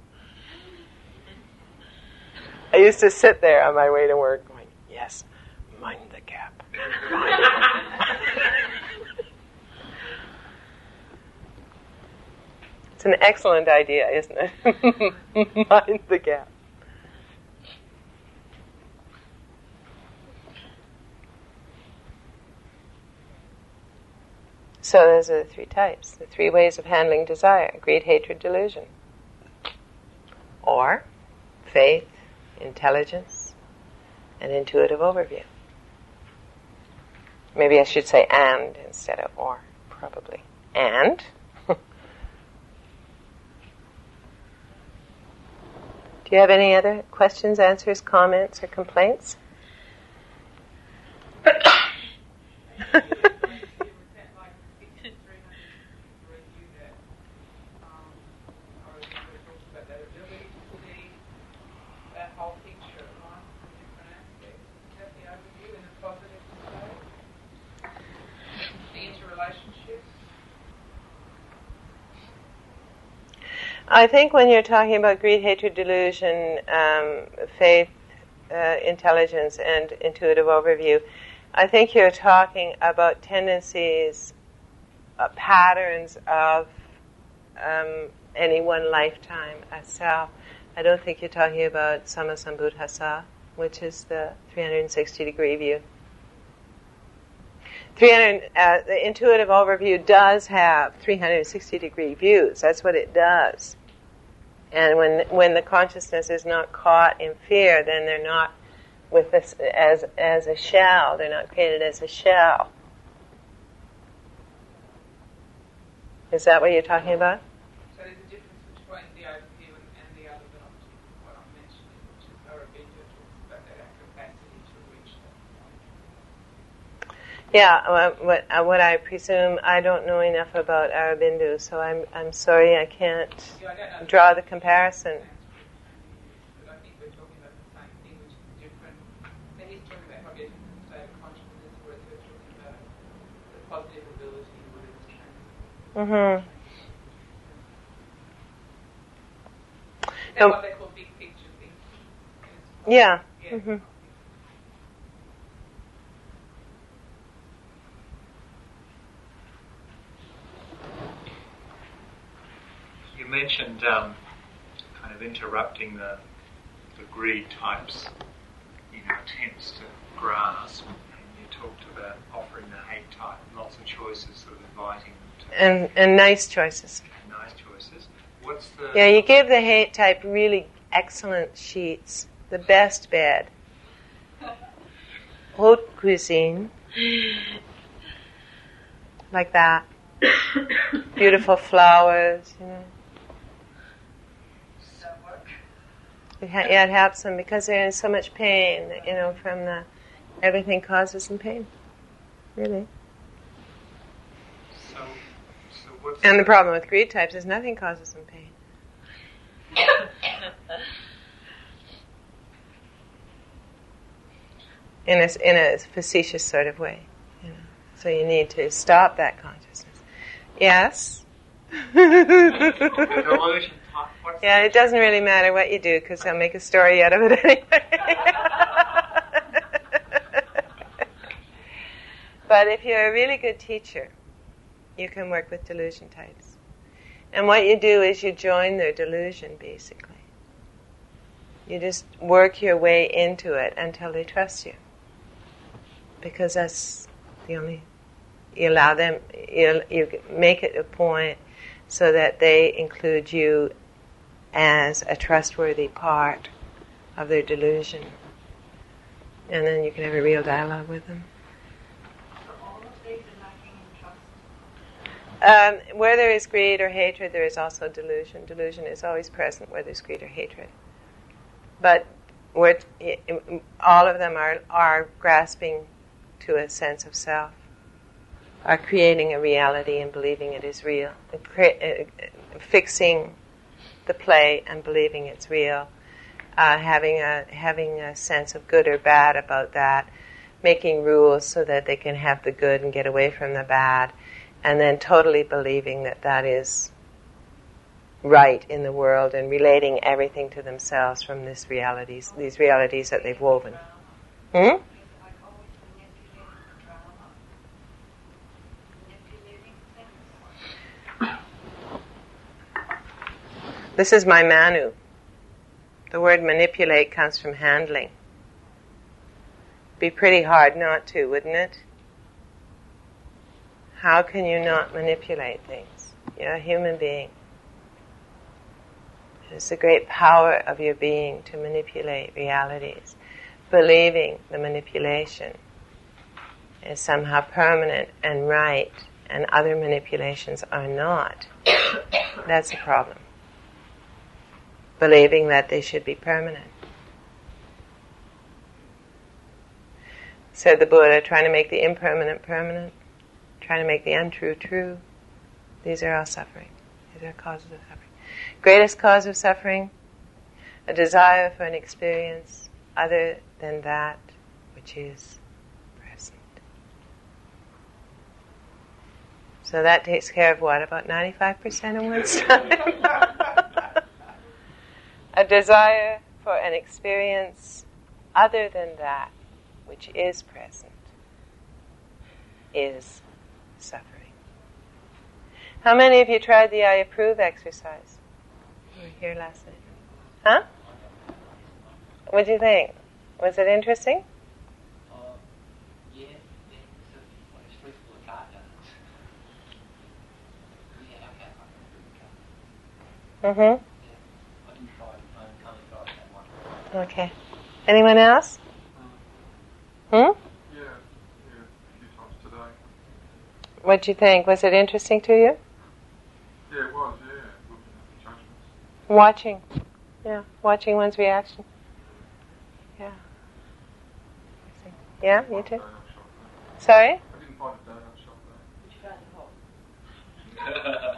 [SPEAKER 1] I used to sit there on my way to work going, "Yes, mind the gap. Mind the gap." It's an excellent idea, isn't it? Mind the gap. So those are the three types, the three ways of handling desire: greed, hatred, delusion. Or faith, intelligence, and intuitive overview. Maybe I should say and instead of or, probably. And? Do you have any other questions, answers, comments, or complaints? I think when you're talking about greed, hatred, delusion, faith, intelligence, and intuitive overview, I think you're talking about tendencies, patterns of any one lifetime as self. I don't think you're talking about Sammasambuddhasa, which is the 360-degree view. The intuitive overview does have 360-degree views. That's what it does. And when the consciousness is not caught in fear, then they're not with this as a shell. They're not created as a shell. Is that what you're talking about?
[SPEAKER 2] So there's a difference between the overview and the other that what I'm mentioning, which is Aurobindo talks about that capacity to reach that point.
[SPEAKER 1] Yeah, what I presume, I don't know enough about Aurobindo, so I'm sorry I can't draw the comparison.
[SPEAKER 2] But I think we're talking about the same thing, which is different. So he's talking about probably a different state of consciousness, whereas we're talking about the positive ability within the training.
[SPEAKER 1] Mm-hmm.
[SPEAKER 2] That's what they call big picture things.
[SPEAKER 1] Yeah.
[SPEAKER 2] Yeah.
[SPEAKER 1] Mm-hmm.
[SPEAKER 3] You mentioned kind of interrupting the greed types in attempts to grasp, and you talked about offering the hate type lots of choices, sort of inviting them to
[SPEAKER 1] And nice choices.
[SPEAKER 3] nice choices. What's the
[SPEAKER 1] Yeah, you give the hate type really excellent sheets, the best bed, haute cuisine, like that, beautiful flowers, you know. Yeah, it helps them because they're in so much pain, you know, from everything causes them pain, really.
[SPEAKER 3] so what's
[SPEAKER 1] And the problem with greed types is nothing causes them pain. In a facetious sort of way, you know. So you need to stop that consciousness. Yes.
[SPEAKER 3] the delusion type? What's
[SPEAKER 1] Yeah, it doesn't really matter what you do because I'll make a story out of it anyway. But if you're a really good teacher, you can work with delusion types. And what you do is you join their delusion, basically. You just work your way into it until they trust you. Because that's the only... You allow them... You make it a point so that they include you as a trustworthy part of their delusion. And then you can have a real dialogue with them.
[SPEAKER 4] So all of these are lacking in trust?
[SPEAKER 1] Where there is greed or hatred, there is also delusion. Delusion is always present where there's greed or hatred. But all of them are grasping to a sense of self, are creating a reality and believing it is real, fixing the play and believing it's real, having a sense of good or bad about that, making rules so that they can have the good and get away from the bad, and then totally believing that that is right in the world and relating everything to themselves from these realities that they've woven. Hmm? This is my Manu. The word manipulate comes from handling. Be pretty hard not to, wouldn't it? How can you not manipulate things? You're a human being. It's the great power of your being to manipulate realities, believing the manipulation is somehow permanent and right, and other manipulations are not. That's the problem. Believing that they should be permanent. Said the Buddha, trying to make the impermanent permanent, trying to make the untrue true. These are all suffering. These are causes of suffering. Greatest cause of suffering, a desire for an experience other than that which is present. So that takes care of what? About 95% of one's time? A desire for an experience other than that which is present is suffering. How many of you tried the I approve exercise? You were here last night. Huh? What do you think? Was it interesting?
[SPEAKER 5] Yeah, especially for the car guns. Yeah, okay.
[SPEAKER 1] Mm-hmm.
[SPEAKER 5] I didn't try it. I can't try it that one.
[SPEAKER 1] Okay. Anyone else?
[SPEAKER 6] Yeah, a few times today.
[SPEAKER 1] What do you think? Was it interesting to you?
[SPEAKER 6] Yeah, it was, yeah. Looking at the judgments.
[SPEAKER 1] Watching. Yeah, watching one's reaction. Yeah. Yeah, you too? Sorry?
[SPEAKER 6] I didn't find a donut shop there.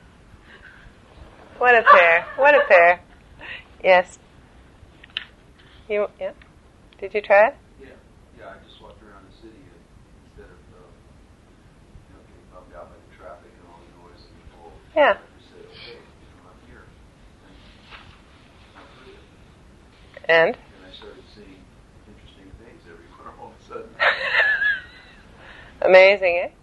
[SPEAKER 1] What a pair. What a pair. Yes. Yeah? Did you try it?
[SPEAKER 7] Yeah, I just walked around the city instead of getting bummed out by the traffic and all the noise and the whole.
[SPEAKER 1] Yeah.
[SPEAKER 7] I just said, okay, I'm here.
[SPEAKER 1] And?
[SPEAKER 7] And I started seeing interesting things everywhere all of a sudden.
[SPEAKER 1] Amazing, eh?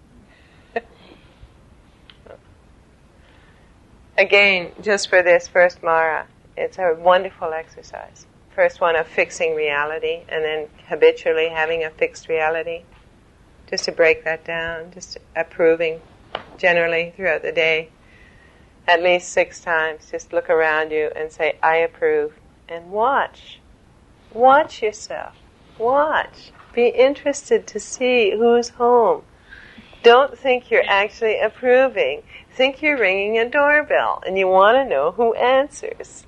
[SPEAKER 1] Again, just for this first Mara, it's a wonderful exercise. First one of fixing reality, and then habitually having a fixed reality. Just to break that down, just approving generally throughout the day. At least 6 times, just look around you and say, I approve. And watch. Watch yourself. Watch. Be interested to see who's home. Don't think you're actually approving. Think you're ringing a doorbell and you want to know who answers.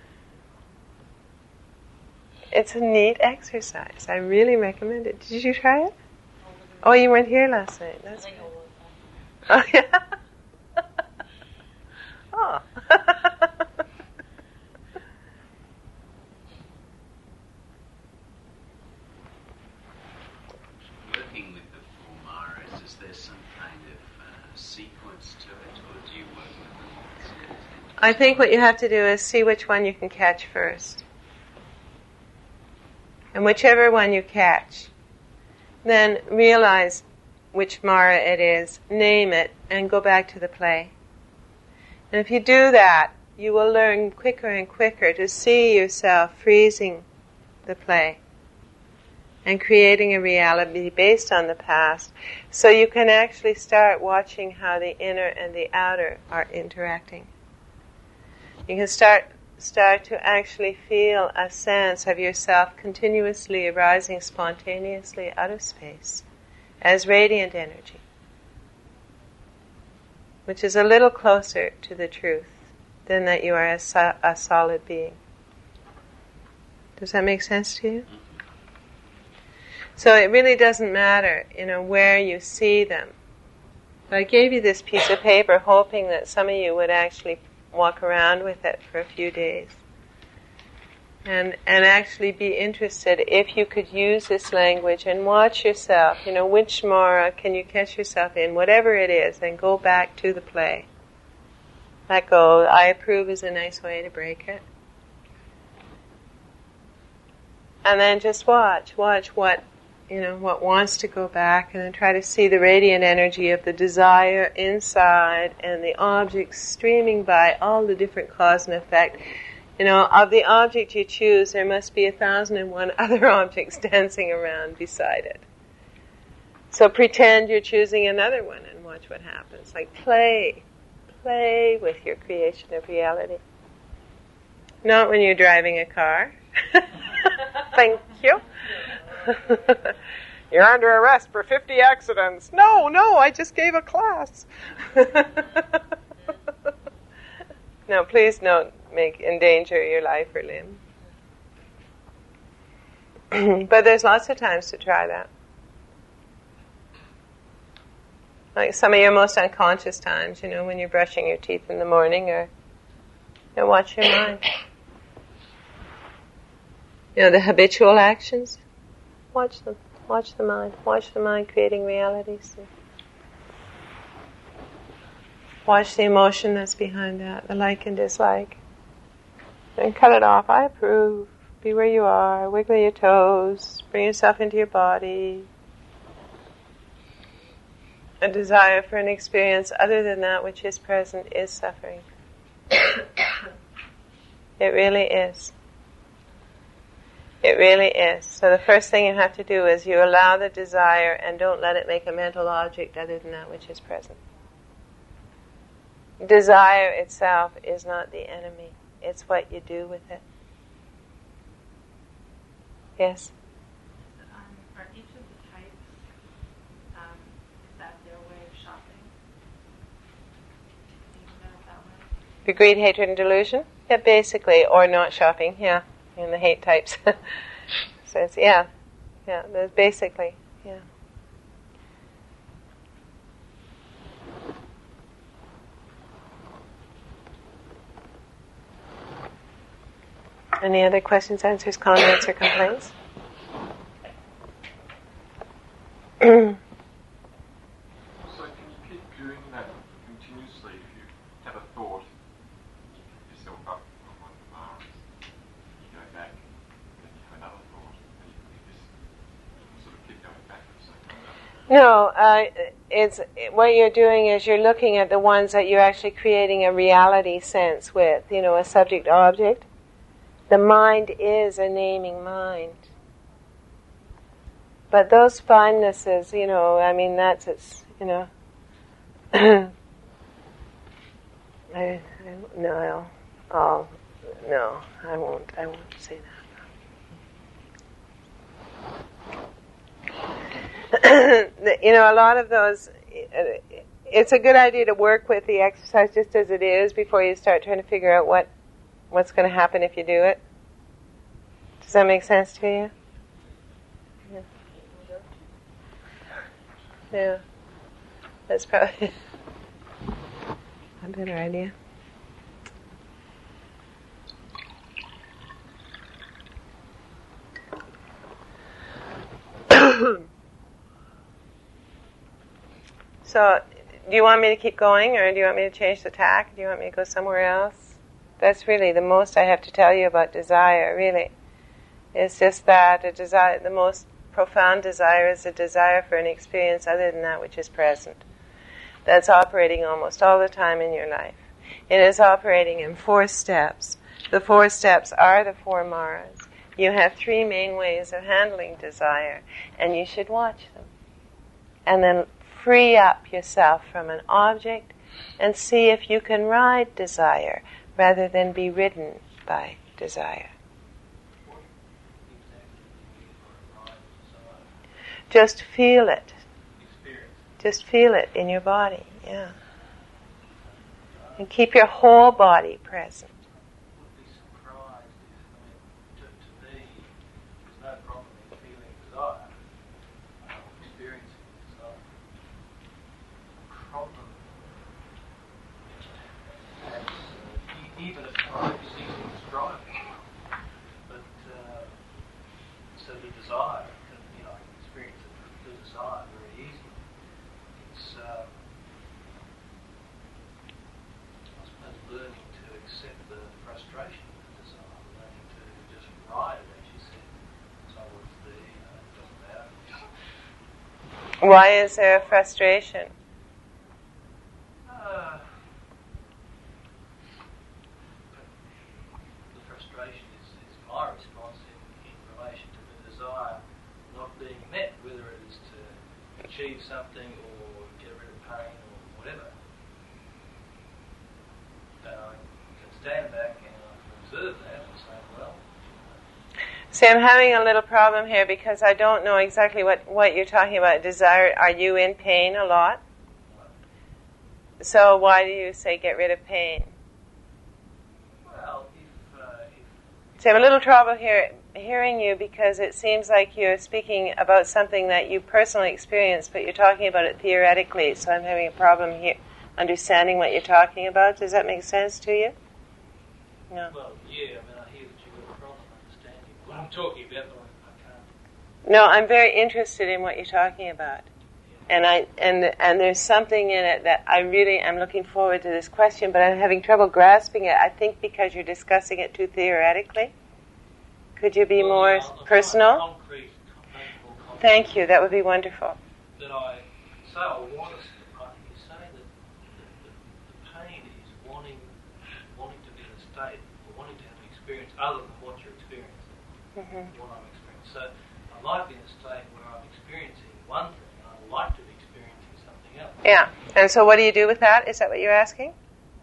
[SPEAKER 1] It's a neat exercise. I really recommend it. Did you try it? Oh, you weren't here last night. That's good. Oh, yeah? Oh.
[SPEAKER 8] Working with the 4 Maras, is there some kind of sequence to it, or do you work with them?
[SPEAKER 1] I think what you have to do is see which one you can catch first. And whichever one you catch, then realize which Mara it is, name it, and go back to the play. And if you do that, you will learn quicker and quicker to see yourself freezing the play and creating a reality based on the past, so you can actually start watching how the inner and the outer are interacting. You can start to actually feel a sense of yourself continuously arising spontaneously out of space as radiant energy, which is a little closer to the truth than that you are a solid being. Does that make sense to you? So it really doesn't matter, where you see them. But I gave you this piece of paper hoping that some of you would actually walk around with it for a few days. And actually be interested if you could use this language and watch yourself, which Mara can you catch yourself in, whatever it is, and go back to the play. Let go. I approve is a nice way to break it. And then just watch what wants to go back, and then try to see the radiant energy of the desire inside and the objects streaming by, all the different cause and effect. Of the object you choose, there must be 1,001 other objects dancing around beside it. So pretend you're choosing another one and watch what happens. Like play with your creation of reality. Not when you're driving a car. Thank you. You're under arrest for 50 accidents. No, I just gave a class. No, please don't endanger your life or limb. But there's lots of times to try that. Like some of your most unconscious times, when you're brushing your teeth in the morning, or watch your mind. The habitual actions, watch them. Watch the mind. Watch the mind creating realities. Watch the emotion that's behind that, the like and dislike. Then cut it off. I approve. Be where you are. Wiggle your toes. Bring yourself into your body. A desire for an experience other than that which is present is suffering. It really is. It really is. So the first thing you have to do is you allow the desire and don't let it make a mental object other than that which is present. Desire itself is not the enemy. It's what you do with it. Yes?
[SPEAKER 4] Are each of the types, is that their way of shopping? Do you know it that way?
[SPEAKER 1] The greed, hatred, and delusion? Yeah, basically. Or not shopping, yeah. In the hate types. So it's, yeah, there's basically, yeah. Any other questions, answers, comments, or complaints?
[SPEAKER 6] So can you keep doing that continuously if you have a thought, you pick yourself up on one of the bars, you go back, then you have another thought, and you just sort of keep going back at the same time?
[SPEAKER 1] No, it's what you're doing is you're looking at the ones that you're actually creating a reality sense with, a subject object. The mind is a naming mind. But those finenesses, that's its, no, I won't say that. A lot of those, it's a good idea to work with the exercise just as it is before you start trying to figure out what's going to happen if you do it. Does that make sense to you? Yeah. That's probably a better idea. So, do you want me to keep going, or do you want me to change the tack? Do you want me to go somewhere else? That's really the most I have to tell you about desire, really. It's just that a desire, the most profound desire is a desire for an experience other than that which is present. That's operating almost all the time in your life. It is operating in 4 steps. The 4 steps are the 4 maras. You have 3 main ways of handling desire, and you should watch them. And then free up yourself from an object and see if you can ride desire rather than be ridden by desire. Just feel it. Just feel it in your body, yeah. And keep your whole body present.
[SPEAKER 5] Would be surprised if, to me, there's no problem in feeling desire, experiencing desire. The problem is, even if I see things driving, but so the desire, I can experience the desire very easily. It's, I suppose, learning to accept the frustration of the desire, learning to just ride it, as you said. So it's the, it doesn't matter.
[SPEAKER 1] Why is there a frustration?
[SPEAKER 5] The frustration is my response in relation to the desire not being met, whether it is to achieve something or get rid of pain or whatever. And I can stand back and I can observe that and say, well...
[SPEAKER 1] See, I'm having a little problem here because I don't know exactly what you're talking about. Desire, are you in pain a lot? So why do you say get rid of pain?
[SPEAKER 5] Well,
[SPEAKER 1] See, I'm a little trouble hearing you because it seems like you're speaking about something that you personally experienced, but you're talking about it theoretically, so I'm having a problem here understanding what you're talking about. Does that make sense to you? No.
[SPEAKER 5] Well, yeah, I mean, I hear that you've got a problem understanding what I'm talking about, but I can't.
[SPEAKER 1] No, I'm very interested in what you're talking about. And there's something in it that I really am looking forward to this question, but I'm having trouble grasping it. I think because you're discussing it too theoretically. Could you be more personal?
[SPEAKER 5] Concrete.
[SPEAKER 1] Thank you. That would be wonderful.
[SPEAKER 5] That I say I want to. You say that the pain is wanting to be in a state, or wanting to have an experience other than what you're experiencing, what I'm experiencing. So I might be in a state where I'm experiencing one thing. Like to be experiencing something else.
[SPEAKER 1] Yeah. And so what do you do with that? Is that what you're asking?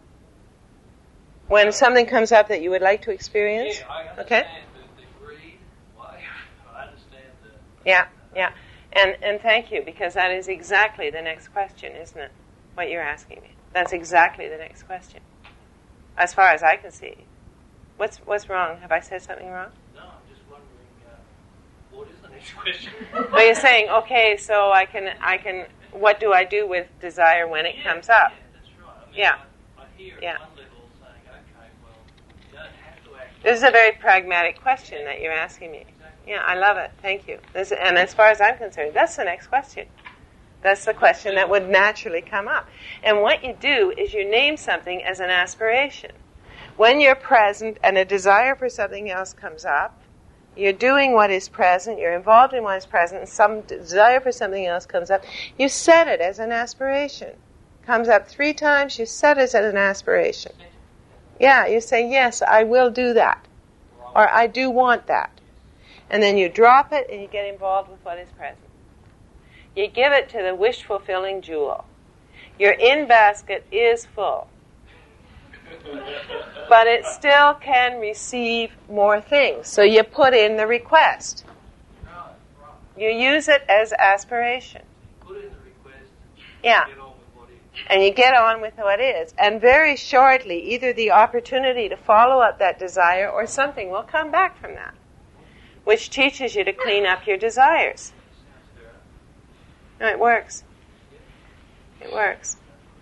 [SPEAKER 1] When something comes up that you would like to experience?
[SPEAKER 5] Yeah, I understand the greed. I understand the...
[SPEAKER 1] Yeah. And thank you, because that is exactly the next question, isn't it? What you're asking me. That's exactly the next question. As far as I can see. What's wrong? Have I said something wrong?
[SPEAKER 5] No, I'm just wondering... what is the next question?
[SPEAKER 1] Well, you're saying, okay, so I can. What do I do with desire when it comes up?
[SPEAKER 5] Yeah, that's right. I hear at one level saying, okay, well, you don't have to act.
[SPEAKER 1] This is a very pragmatic question that you're asking me.
[SPEAKER 5] Exactly.
[SPEAKER 1] Yeah, I love it. Thank you. And as far as I'm concerned, that's the next question. That's the question that would naturally come up. And what you do is you name something as an aspiration. When you're present and a desire for something else comes up, you're doing what is present, you're involved in what is present, and some desire for something else comes up, you set it as an aspiration. Comes up 3 times, you set it as an aspiration. Yeah, you say, yes, I will do that. Or I do want that. And then you drop it and you get involved with what is present. You give it to the wish-fulfilling jewel. Your in-basket is full. But it still can receive more things. So you put in the request. You use it as aspiration.
[SPEAKER 5] Put in the request.
[SPEAKER 1] Yeah.
[SPEAKER 5] Get on with what is.
[SPEAKER 1] And you get on with what is. And very shortly, either the opportunity to follow up that desire or something will come back from that, which teaches you to clean up your desires. No, it works. It works.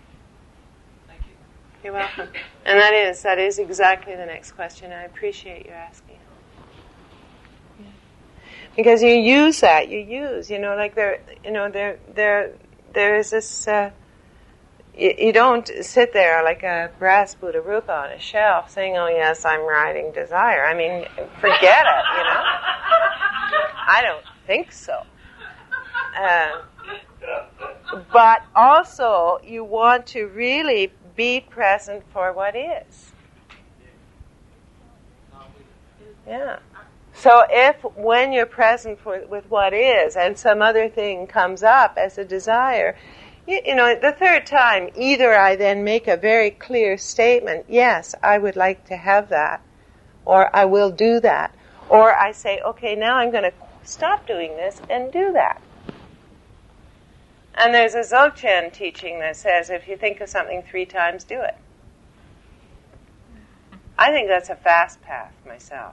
[SPEAKER 1] You're welcome. And that is exactly the next question. I appreciate you asking. Yeah. Because you use that. Like there is this. You don't sit there like a brass Buddha Rupa on a shelf saying, "Oh yes, I'm riding desire." I mean, forget it. I don't think so. But also, you want to really be present for what is. Yeah. So when you're present with what is and some other thing comes up as a desire, the third time, either I then make a very clear statement, yes, I would like to have that, or I will do that, or I say, okay, now I'm going to stop doing this and do that. And there's a Dzogchen teaching that says if you think of something 3 times, do it. I think that's a fast path myself.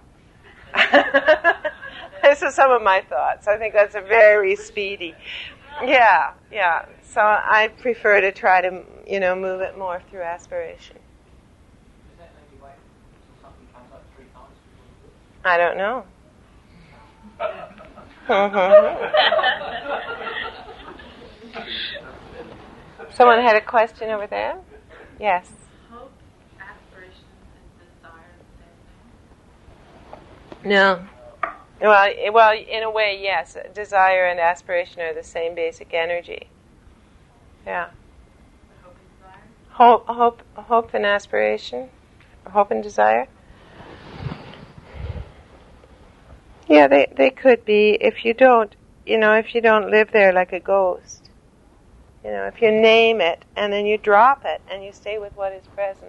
[SPEAKER 1] This is some of my thoughts. I think that's a very speedy. Yeah. So I prefer to try to, move it more through aspiration.
[SPEAKER 2] Does that maybe wait until something comes up 3 times before you do it?
[SPEAKER 1] I don't know. Someone had a question over there? Yes.
[SPEAKER 4] Hope, aspiration, and desire the same thing?
[SPEAKER 1] No. Well, in a way, yes. Desire and aspiration are the same basic energy. Yeah.
[SPEAKER 4] Hope and desire?
[SPEAKER 1] Hope and aspiration? Hope and desire? Yeah, they could be if you don't live there like a ghost. if you name it and then you drop it and you stay with what is present,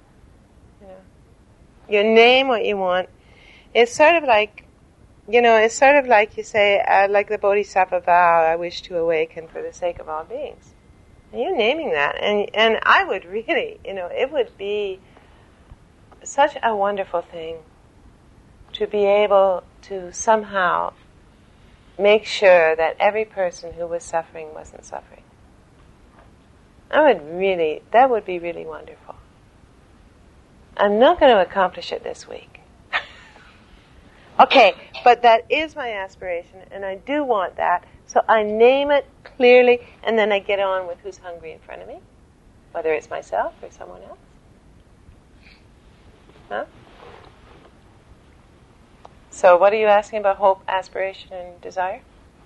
[SPEAKER 1] you name what you want. It's sort of like, you say, like the Bodhisattva vow, I wish to awaken for the sake of all beings. And you're naming that, and I would really, it would be such a wonderful thing to be able to somehow make sure that every person who was suffering wasn't suffering. That would be really wonderful. I'm not going to accomplish it this week. Okay, but that is my aspiration, and I do want that, so I name it clearly, and then I get on with who's hungry in front of me, whether it's myself or someone else. Huh? So what are you asking about hope, aspiration, and desire?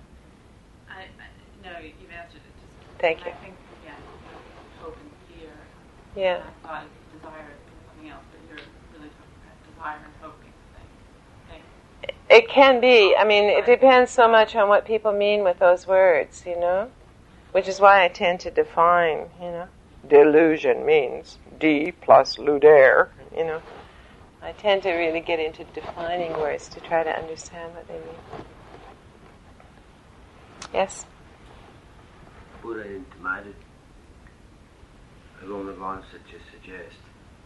[SPEAKER 4] No, you've answered it.
[SPEAKER 1] Thank you.
[SPEAKER 4] I think, hope and fear.
[SPEAKER 1] Yeah.
[SPEAKER 4] I thought desire is something else, but you're really talking about desire and hope being the same thing.
[SPEAKER 1] It can be. I mean, it depends so much on what people mean with those words, which is why I tend to define, Delusion means D plus ludere, I tend to really get into defining words to try to understand what they mean. Yes?
[SPEAKER 9] Buddha intimated along the lines that you suggest.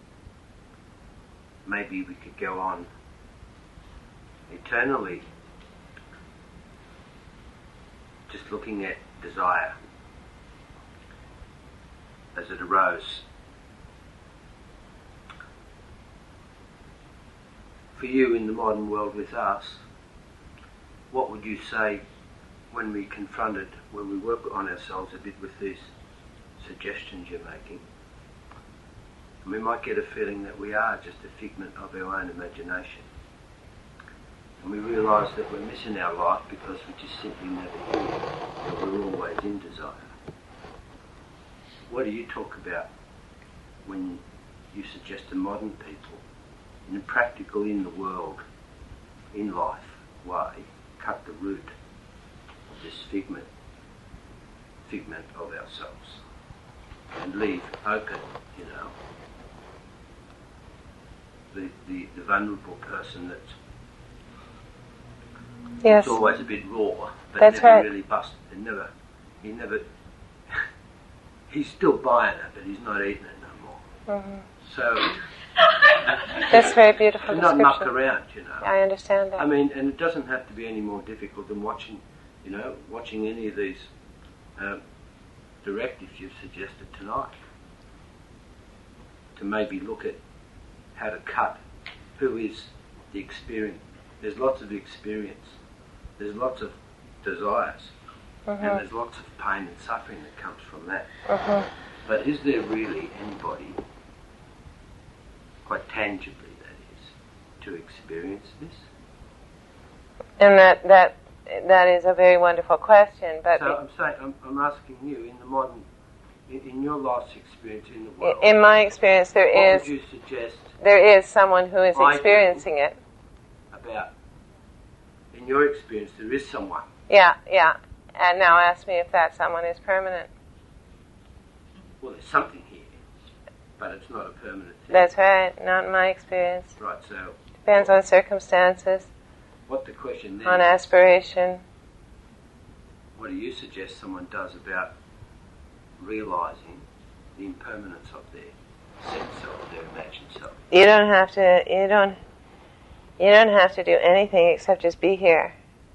[SPEAKER 9] Maybe we could go on eternally just looking at desire as it arose. For you in the modern world with us, what would you say when we work on ourselves a bit with these suggestions you're making? And we might get a feeling that we are just a figment of our own imagination. And we realise that we're missing our life because we just simply never hear that we're always in desire. What do you talk about when you suggest to modern people, in a practical, in the world, in life way, cut the root of this figment of ourselves and leave open, the vulnerable person that's
[SPEAKER 1] Yes.
[SPEAKER 9] It's always a bit raw, but
[SPEAKER 1] That's
[SPEAKER 9] never
[SPEAKER 1] right.
[SPEAKER 9] really busted. He never. He's still buying it, but he's not eating it no more.
[SPEAKER 1] Mm-hmm.
[SPEAKER 9] So
[SPEAKER 1] That's very beautiful
[SPEAKER 9] not
[SPEAKER 1] description.
[SPEAKER 9] muck around,
[SPEAKER 1] I understand that.
[SPEAKER 9] I mean, and it doesn't have to be any more difficult than watching any of these directives you've suggested tonight. To maybe look at how to cut who is the experience. There's lots of experience. There's lots of desires.
[SPEAKER 1] Mm-hmm.
[SPEAKER 9] And there's lots of pain and suffering that comes from that.
[SPEAKER 1] Mm-hmm.
[SPEAKER 9] But is there really anybody, quite tangibly that is, to experience this?
[SPEAKER 1] And that is a very wonderful question. But
[SPEAKER 9] So I'm asking you, in the modern, in your life's experience in the world,
[SPEAKER 1] in my experience,
[SPEAKER 9] what
[SPEAKER 1] there
[SPEAKER 9] would you suggest
[SPEAKER 1] is someone who is
[SPEAKER 9] I
[SPEAKER 1] experiencing it.
[SPEAKER 9] about, in your experience, there is someone.
[SPEAKER 1] Yeah. And now ask me if that someone is permanent.
[SPEAKER 9] Well, there's something here, but it's not a permanent thing.
[SPEAKER 1] That's right. Not in my experience.
[SPEAKER 9] Right, so
[SPEAKER 1] Depends on circumstances,
[SPEAKER 9] what the question then
[SPEAKER 1] on
[SPEAKER 9] is,
[SPEAKER 1] aspiration.
[SPEAKER 9] what do you suggest someone does about realising the impermanence of their sense self, their imagined self?
[SPEAKER 1] You don't have to. You don't have to do anything except just be here.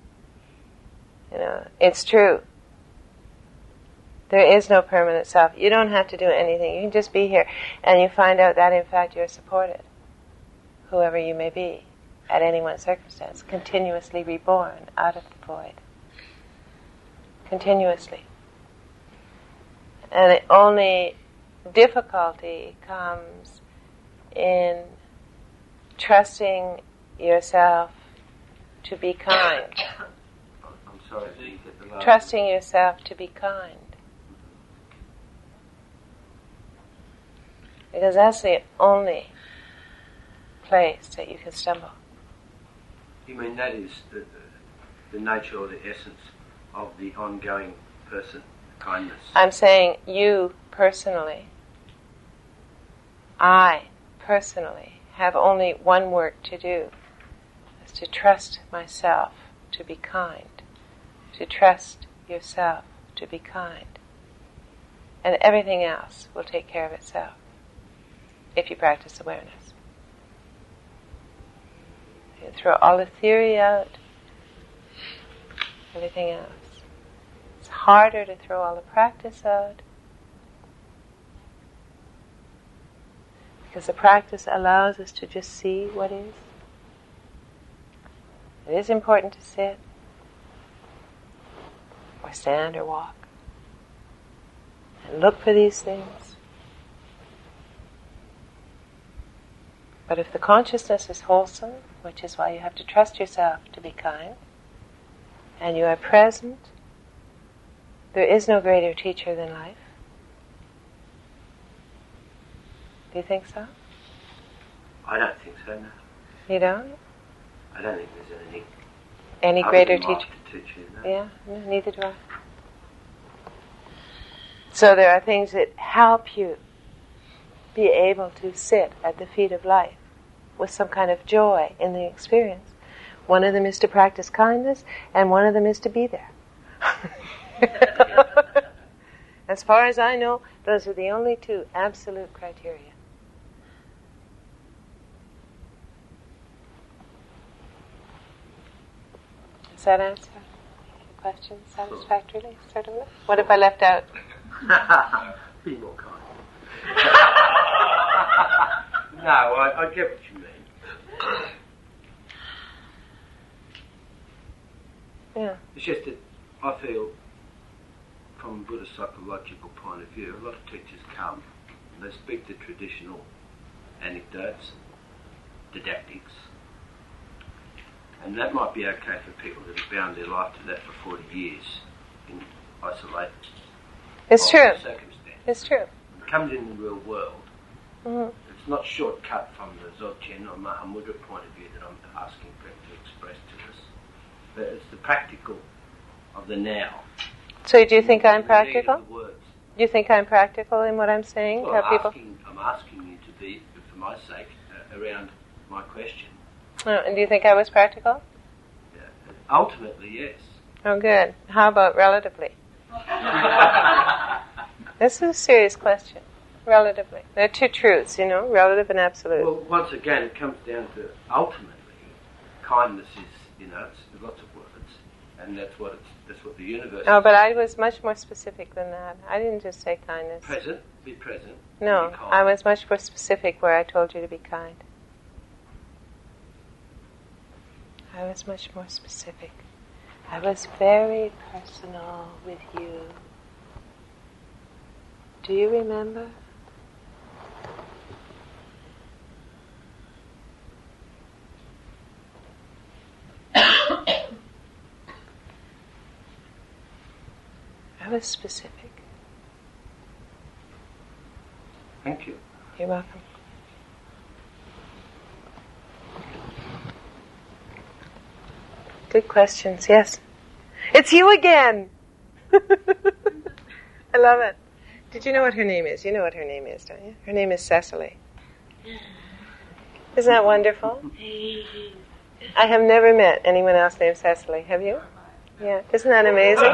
[SPEAKER 1] It's true. There is no permanent self. You don't have to do anything. You can just be here, and you find out that in fact you're supported, whoever you may be, at any one circumstance, continuously reborn out of the void. Continuously. And the only difficulty comes in trusting yourself to be kind.
[SPEAKER 9] I'm sorry, I didn't get the last.
[SPEAKER 1] Trusting yourself to be kind. Because that's the only place that you can stumble.
[SPEAKER 9] You mean that is the nature or the essence of the ongoing person? kindness.
[SPEAKER 1] I'm saying you personally. I personally have only one work to do. It's to trust myself to be kind. To trust yourself to be kind. And everything else will take care of itself if you practice awareness. You throw all the theory out, everything else. It's harder to throw all the practice out because the practice allows us to just see what is. It is important to sit or stand or walk and look for these things. But if the consciousness is wholesome, which is why you have to trust yourself to be kind, and you are present, there is no greater teacher than life. Do you think so?
[SPEAKER 9] I don't think so, no.
[SPEAKER 1] You don't?
[SPEAKER 9] I don't think there's
[SPEAKER 1] Any
[SPEAKER 9] other
[SPEAKER 1] greater
[SPEAKER 9] than life
[SPEAKER 1] teacher?
[SPEAKER 9] to teach you, no.
[SPEAKER 1] Yeah, no, neither do I. So there are things that help you be able to sit at the feet of life with some kind of joy in the experience. One of them is to practice kindness, and one of them is to be there. As far as I know, those are the only two absolute criteria. Does that answer the question satisfactorily? Sort of. What have I left out?
[SPEAKER 9] Be more kind. No, I get what you mean.
[SPEAKER 1] Yeah.
[SPEAKER 9] It's just that I feel, from a Buddhist psychological point of view, a lot of teachers come and they speak the traditional anecdotes, didactics, and that might be okay for people that have bound their life to that for 40 years in isolated
[SPEAKER 1] It's true.
[SPEAKER 9] circumstances.
[SPEAKER 1] It's true.
[SPEAKER 9] It comes in the real world.
[SPEAKER 1] Mm-hmm.
[SPEAKER 9] It's not shortcut from the Dzogchen or Mahamudra point of view that I'm asking Brett to express to us. But it's the practical of the now.
[SPEAKER 1] So do you think I'm
[SPEAKER 9] The
[SPEAKER 1] practical?
[SPEAKER 9] need of the words.
[SPEAKER 1] Do you think I'm practical in what I'm saying?
[SPEAKER 9] Well, I'm asking you to be, for my sake, around my question.
[SPEAKER 1] Oh, and do you think I was practical?
[SPEAKER 9] Yeah. Ultimately, yes.
[SPEAKER 1] Oh, good. How about relatively? This is a serious question. Relatively. There are two truths, relative and absolute.
[SPEAKER 9] Well, once again, it comes down to ultimately, kindness is, it's lots of words, and that's what the universe.
[SPEAKER 1] Oh, but I was much more specific than that. I didn't just say kindness.
[SPEAKER 9] Be present.
[SPEAKER 1] No,
[SPEAKER 9] be kind.
[SPEAKER 1] I was much more specific where I told you to be kind. I was much more specific. I was very personal with you. Do you remember? I was specific.
[SPEAKER 9] Thank you.
[SPEAKER 1] You're welcome. Good questions, yes. It's you again! I love it. Did you know what her name is? You know what her name is, don't you? Her name is Cecily. Isn't that wonderful? I have never met anyone else named Cecily. Have you? Yeah. Isn't that amazing?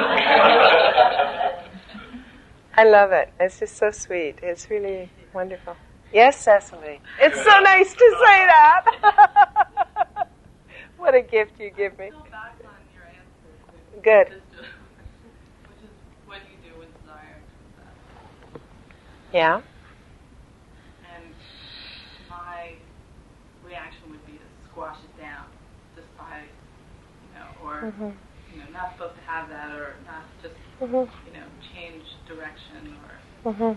[SPEAKER 1] I love it. It's just so sweet. It's really wonderful. Yes, Cecily. It's so nice to say that. What a gift you give me.
[SPEAKER 4] Still back on your answer.
[SPEAKER 1] Good.
[SPEAKER 4] Which is what you do with desire.
[SPEAKER 1] Yeah.
[SPEAKER 4] And my reaction would be to squash it down just by, or, not supposed to have that, or not just, change direction, or,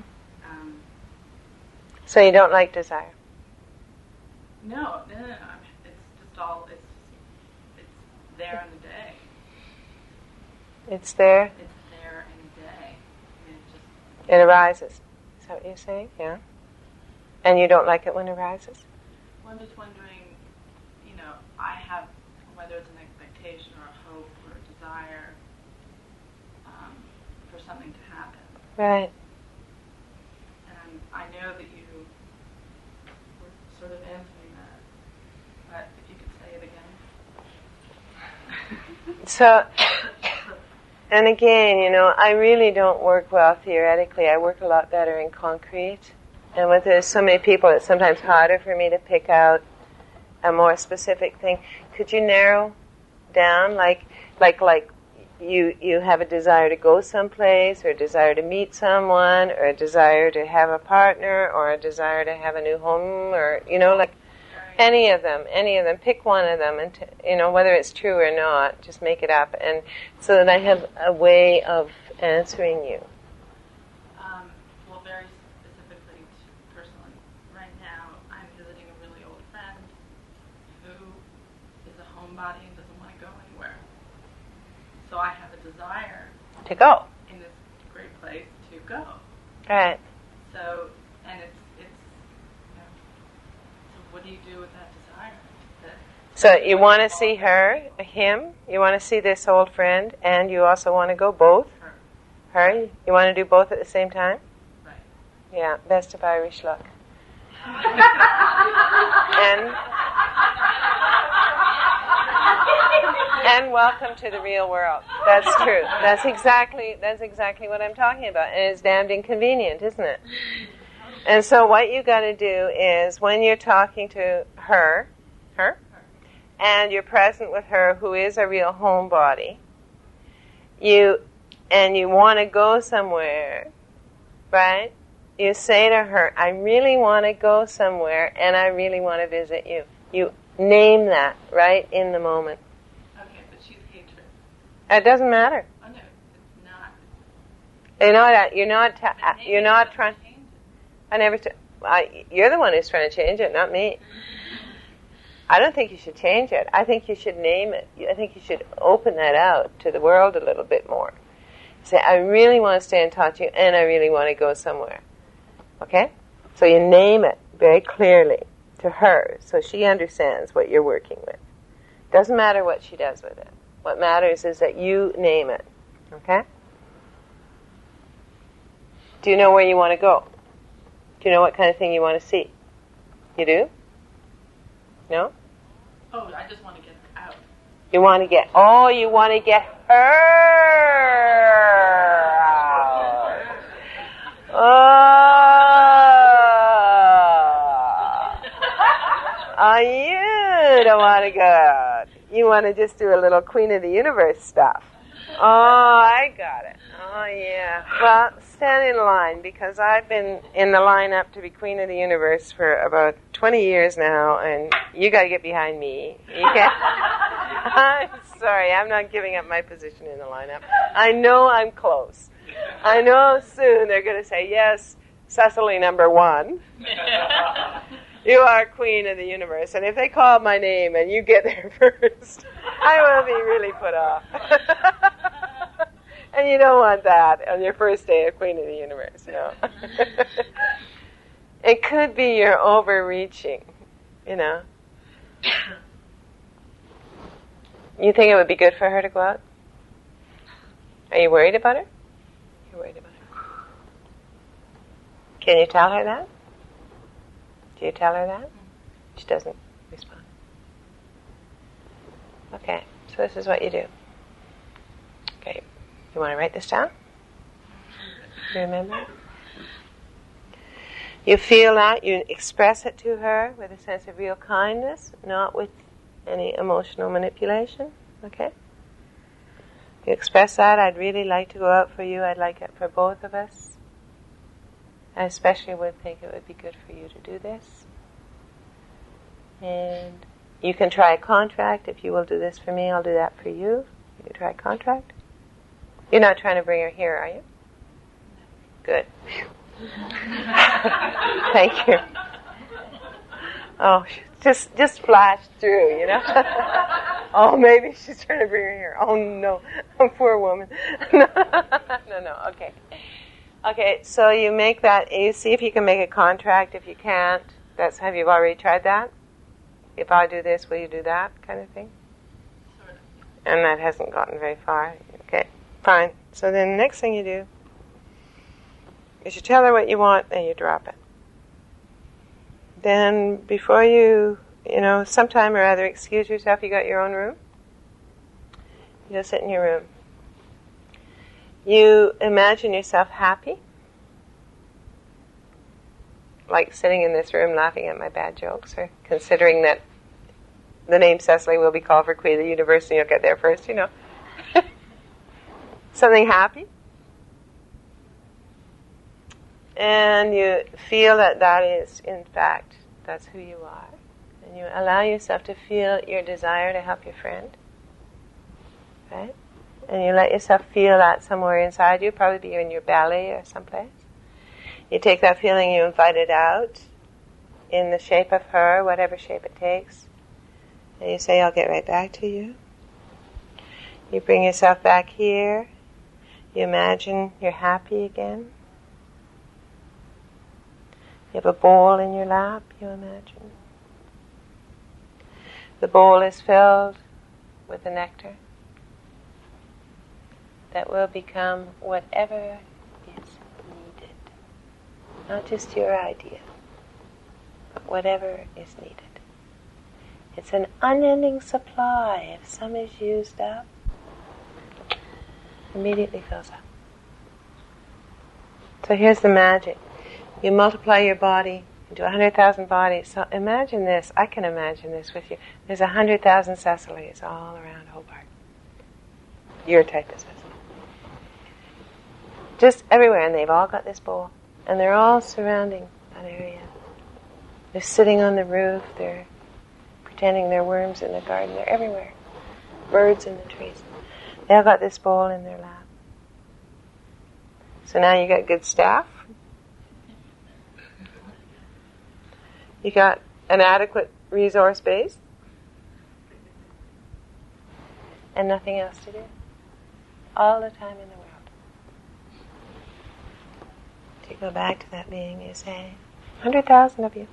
[SPEAKER 1] So you don't like desire?
[SPEAKER 4] No. It's just all, it's there in the day.
[SPEAKER 1] It's there?
[SPEAKER 4] It's there in the day.
[SPEAKER 1] It arises. Is that what you're saying? Yeah. And you don't like it when it arises?
[SPEAKER 4] Well, I'm just wondering, I have, whether it's an expectation or a hope or a desire for something to happen.
[SPEAKER 1] Right.
[SPEAKER 4] And I know that you were sort of answering that, but if you could say it again.
[SPEAKER 1] So, and again, I really don't work well theoretically. I work a lot better in concrete. And with there's so many people, it's sometimes harder for me to pick out a more specific thing. Could you narrow down, like you have a desire to go someplace, or a desire to meet someone, or a desire to have a partner, or a desire to have a new home, or any of them. Pick one of them, and whether it's true or not, just make it up, and so that I have a way of answering you.
[SPEAKER 4] Well, very specifically, personally, right now I'm visiting a really old friend who is a homebody and doesn't want to go anywhere. So I have a desire
[SPEAKER 1] To go.
[SPEAKER 4] in this great place to go.
[SPEAKER 1] Right.
[SPEAKER 4] So, and it's so what do you do with that desire?
[SPEAKER 1] So you want to see him, you want to see this old friend, and you also want to go both? Her? You want to do both at the same time?
[SPEAKER 4] Right.
[SPEAKER 1] Yeah, best of Irish luck. And welcome to the real world. That's true. That's exactly what I'm talking about. And it's damned inconvenient, isn't it? And so what you got to do is, when you're talking to her, and you're present with her, who is a real homebody, you want to go somewhere, right? You say to her, I really want to go somewhere, and I really want to visit you. You name that right in the moment.
[SPEAKER 4] Okay, but she's hatred.
[SPEAKER 1] It doesn't matter.
[SPEAKER 4] Oh no, it's not.
[SPEAKER 1] You're not trying. You're the one who's trying to change it, not me. I don't think you should change it. I think you should name it. I think you should open that out to the world a little bit more. Say, I really want to stay in touch with you, and I really want to go somewhere. Okay? So you name it very clearly to her, so she understands what you're working with. Doesn't matter what she does with it. What matters is that you name it. Okay? Do you know where you want to go? Do you know what kind of thing you want to see? You do? No?
[SPEAKER 4] Oh, I just want to get out.
[SPEAKER 1] You want to get her out. Oh, you don't want to go out. You want to just do a little Queen of the Universe stuff. Oh, I got it. Oh, yeah. Well, stand in line, because I've been in the lineup to be Queen of the Universe for about 20 years now, and you got to get behind me. You can't. I'm sorry, I'm not giving up my position in the lineup. I know I'm close. I know soon they're going to say, yes, Cecily number 1. You are Queen of the Universe. And if they call my name and you get there first, I will be really put off. And you don't want that on your first day of Queen of the Universe, no. It could be you're overreaching, You think it would be good for her to go out? Are you worried about her? You're worried about her. Can you tell her that? Do you tell her that? She doesn't respond. Okay, so this is what you do. Okay, you want to write this down? You remember? You feel that, you express it to her with a sense of real kindness, not with any emotional manipulation, okay? You express that, I'd really like to go out for you, I'd like it for both of us. I especially would think it would be good for you to do this. And you can try a contract. If you will do this for me, I'll do that for you. You can try a contract. You're not trying to bring her here, are you? Good. Thank you. Oh, just flashed through, Oh, maybe she's trying to bring her here. Oh, no. Poor woman. No, okay. Okay, so you make that, you see if you can make a contract. If you can't, have you already tried that? If I do this, will you do that kind of thing?
[SPEAKER 4] Sort of.
[SPEAKER 1] And that hasn't gotten very far. Okay, fine. So then the next thing you do Is you tell her what you want and you drop it. Then before you sometime or other excuse yourself, you got your own room. You go sit in your room. You imagine yourself happy, like sitting in this room laughing at my bad jokes, or considering that the name Cecily will be called for Queen of the Universe and you'll get there first, Something happy. And you feel that is, in fact, that's who you are. And you allow yourself to feel your desire to help your friend. Right? And you let yourself feel that somewhere inside you, probably be in your belly or someplace. You take that feeling, you invite it out in the shape of her, whatever shape it takes. And you say, I'll get right back to you. You bring yourself back here. You imagine you're happy again. You have a bowl in your lap, you imagine. The bowl is filled with the nectar that will become whatever is needed. Not just your idea, but whatever is needed. It's an unending supply. If some is used up, immediately fills up. So here's the magic. You multiply your body into 100,000 bodies. So imagine this. I can imagine this with you. There's 100,000 Cecilys all around Hobart. Your type of Cecily. Just everywhere, and they've all got this bowl. And they're all surrounding that area. They're sitting on the roof. They're pretending they're worms in the garden. They're everywhere. Birds in the trees. They all got this bowl in their lap. So now you got good staff. You got an adequate resource base. And nothing else to do. All the time in the world. To go back to that being, you say, 100,000 of you.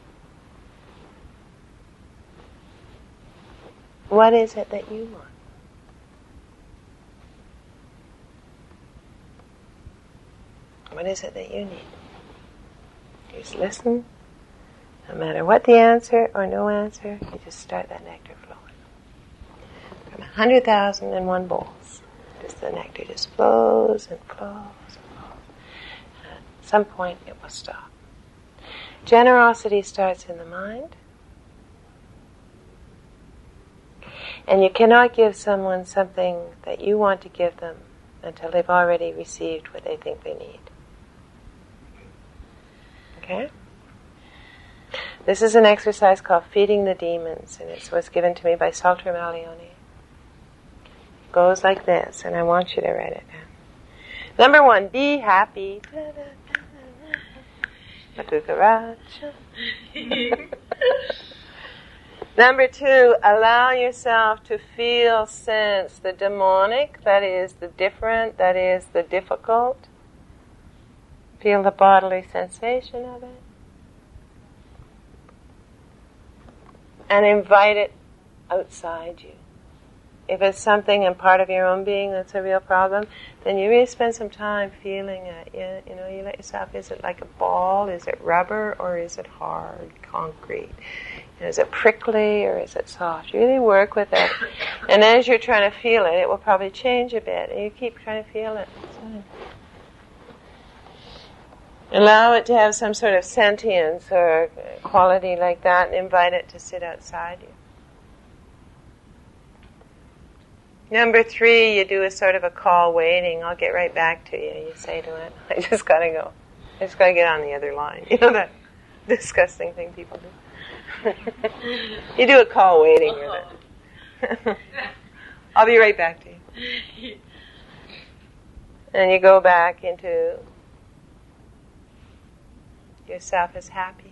[SPEAKER 1] What is it that you want? What is it that you need? Just listen. No matter what the answer or no answer, you just start that nectar flowing. From 100,001 bowls, just the nectar just flows and flows and flows. And at some point it will stop. Generosity starts in the mind. And you cannot give someone something that you want to give them until they've already received what they think they need. Okay? This is an exercise called Feeding the Demons, and it was given to me by Salter Malione. It goes like this, and I want you to write it down. Number 1, be happy. Number 2, allow yourself to feel, sense the demonic, that is the different, that is the difficult. Feel the bodily sensation of it. And invite it outside you. If it's something and part of your own being that's a real problem, then you really spend some time feeling it. You let yourself, is it like a ball? Is it rubber? Or is it hard, concrete? Is it prickly or is it soft? You really work with it. And as you're trying to feel it, it will probably change a bit. And you keep trying to feel it. Allow it to have some sort of sentience or quality like that, and invite it to sit outside you. Number 3, you do a sort of a call waiting. I'll get right back to you. You say to it, I just got to go. I just got to get on the other line. You know that disgusting thing people do? You do a call waiting with it. I'll be right back to you. And you go back into yourself as happy.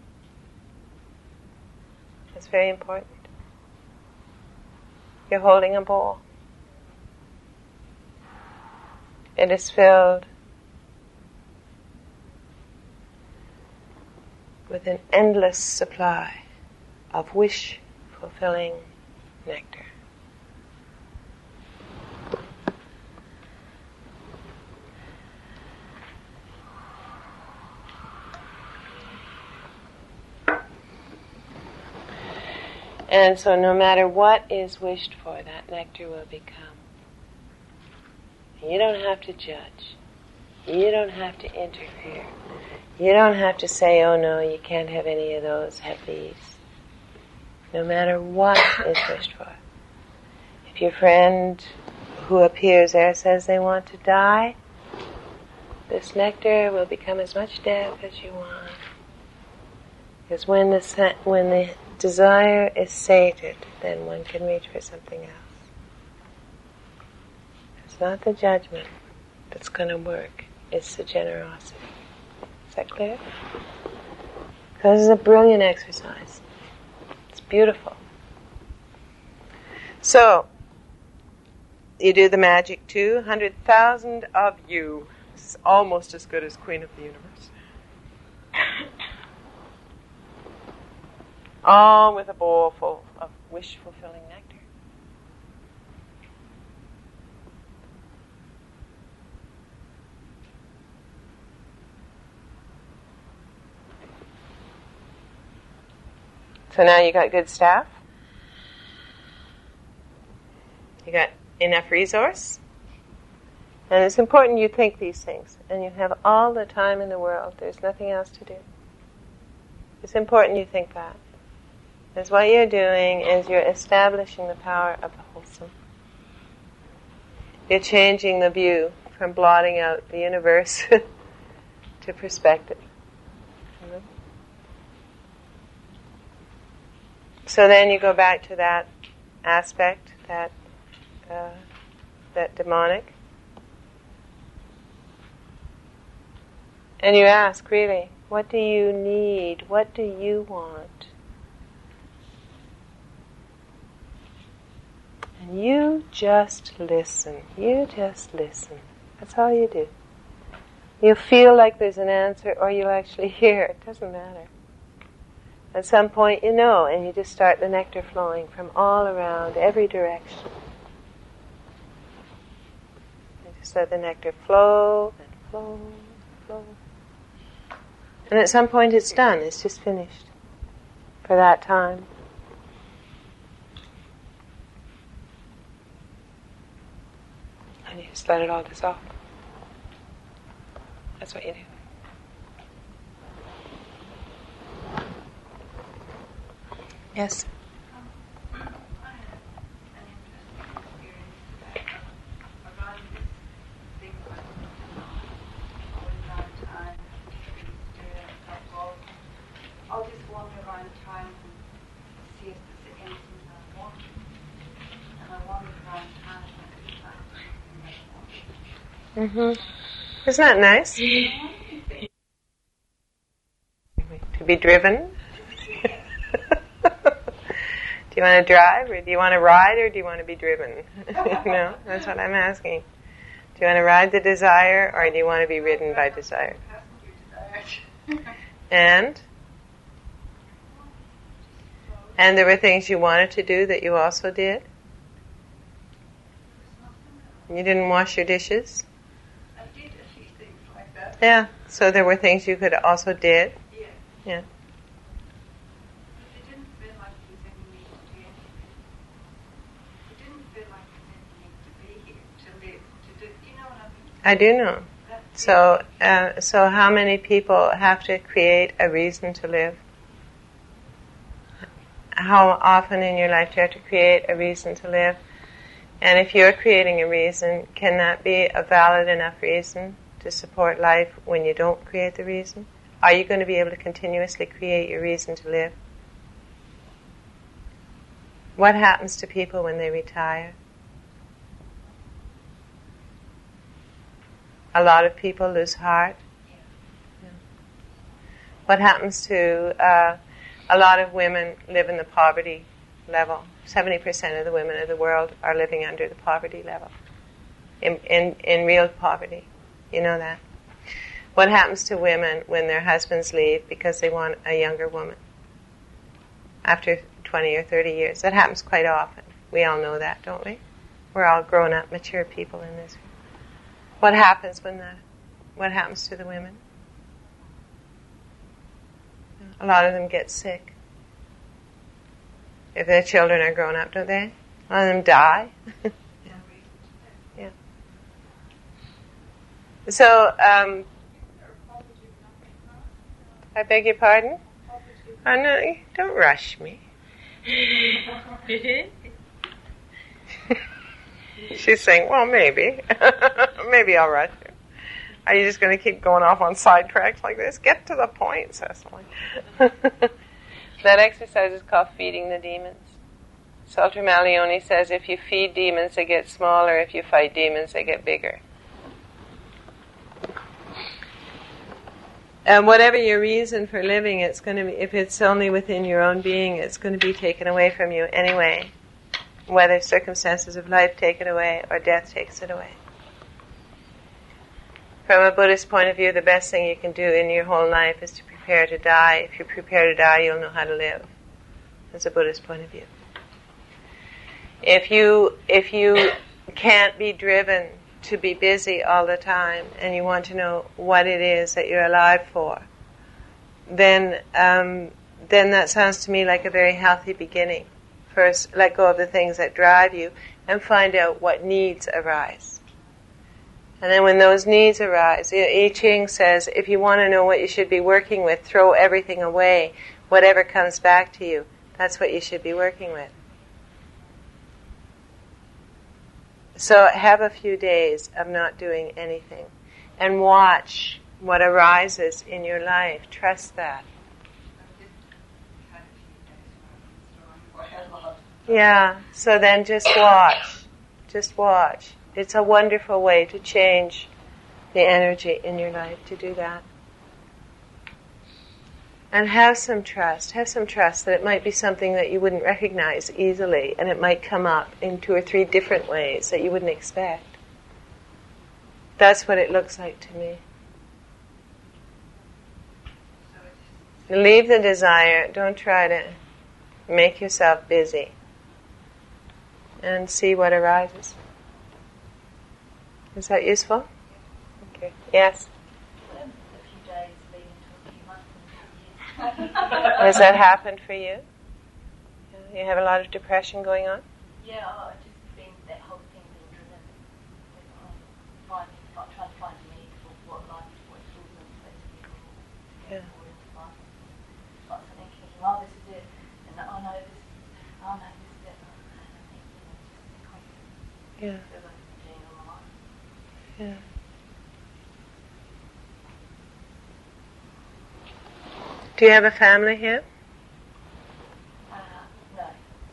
[SPEAKER 1] That's very important. You're holding a bowl. It is filled with an endless supply of wish-fulfilling nectar. And so no matter what is wished for, that nectar will become. You don't have to judge. You don't have to interfere. You don't have to say, oh no, you can't have any of those, have these. No matter what is wished for. If your friend who appears there says they want to die, this nectar will become as much death as you want. Because when the desire is sated, then one can reach for something else. It's not the judgment that's going to work. It's the generosity. Is that clear? This is a brilliant exercise. It's beautiful. So, you do the magic 200,000 of you. This is almost as good as Queen of the Universe. All with a bowl full of wish-fulfilling nectar. So now you got good staff. You got enough resource. And it's important you think these things. And you have all the time in the world. There's nothing else to do. It's important you think that. Because what you're doing is you're establishing the power of the wholesome. You're changing the view from blotting out the universe to perspective. So then you go back to that aspect, that demonic. And you ask, really, what do you need? What do you want? And you just listen. You just listen. That's all you do. You feel like there's an answer or you actually hear. It doesn't matter. At some point you know, and you just start the nectar flowing from all around, every direction. You just let the nectar flow and flow and flow. And at some point it's done. It's just finished for that time. And you just let it all dissolve. That's what you do. Yes?
[SPEAKER 4] I had an interesting experience around this thing always around time, I'll just wander around time and see if there's anything that I want. And I wander around time and I want.
[SPEAKER 1] Isn't that nice? To be driven? Do you want to drive, or do you want to ride, or do you want to be driven? No, that's what I'm asking. Do you want to ride the desire, or do you want to be ridden by desire? And there were things you wanted to do that you also did? You didn't wash your dishes?
[SPEAKER 4] I did a few things like that.
[SPEAKER 1] Yeah, so there were things you could also did? Yeah. I do know. So how many people have to create a reason to live? How often in your life do you have to create a reason to live? And if you're creating a reason, can that be a valid enough reason to support life when you don't create the reason? Are you going to be able to continuously create your reason to live? What happens to people when they retire? A lot of people lose heart. Yeah. What happens to a lot of women live in the poverty level? 70% of the women of the world are living under the poverty level. In real poverty. You know that. What happens to women when their husbands leave because they want a younger woman? After 20 or 30 years. That happens quite often. We all know that, don't we? We're all grown up, mature people in this. What happens what happens to the women? A lot of them get sick. if their children are grown up, don't they? A lot of them die. Yeah. So, I beg your pardon? Oh, no, don't rush me. She's saying, well, maybe. Maybe I'll rush you. Are you just going to keep going off on sidetracks like this? Get to the point, Cecily. That exercise is called feeding the demons. Salter Malioni says if you feed demons, they get smaller. If you fight demons, they get bigger. And whatever your reason for living, it's going to be, if it's only within your own being, it's going to be taken away from you anyway. Whether circumstances of life take it away or death takes it away. From a Buddhist point of view, the best thing you can do in your whole life is to prepare to die. If you prepare to die, you'll know how to live. That's a Buddhist point of view. If you can't be driven to be busy all the time and you want to know what it is that you're alive for, then that sounds to me like a very healthy beginning. First, let go of the things that drive you and find out what needs arise. And then when those needs arise, I Ching says, if you want to know what you should be working with, throw everything away. Whatever comes back to you, that's what you should be working with. So have a few days of not doing anything and watch what arises in your life. Trust that. Yeah, so then just watch. Just watch. It's a wonderful way to change the energy in your life to do that. And have some trust. Have some trust that it might be something that you wouldn't recognize easily, and it might come up in 2 or 3 different ways that you wouldn't expect. That's what it looks like to me. Leave the desire. Don't try to make yourself busy. And see what arises. Is that useful? Okay. Yes? Has that happened for you? You have a lot of depression going on?
[SPEAKER 10] Yeah, I've just been, that whole thing being driven with trying to find a meaning for what life is, what it's all supposed to be.
[SPEAKER 1] Yeah.
[SPEAKER 10] Like something thinking, oh, this is it, and oh no, this is it.
[SPEAKER 1] Yeah. Yeah. Do you have a family here?
[SPEAKER 10] No.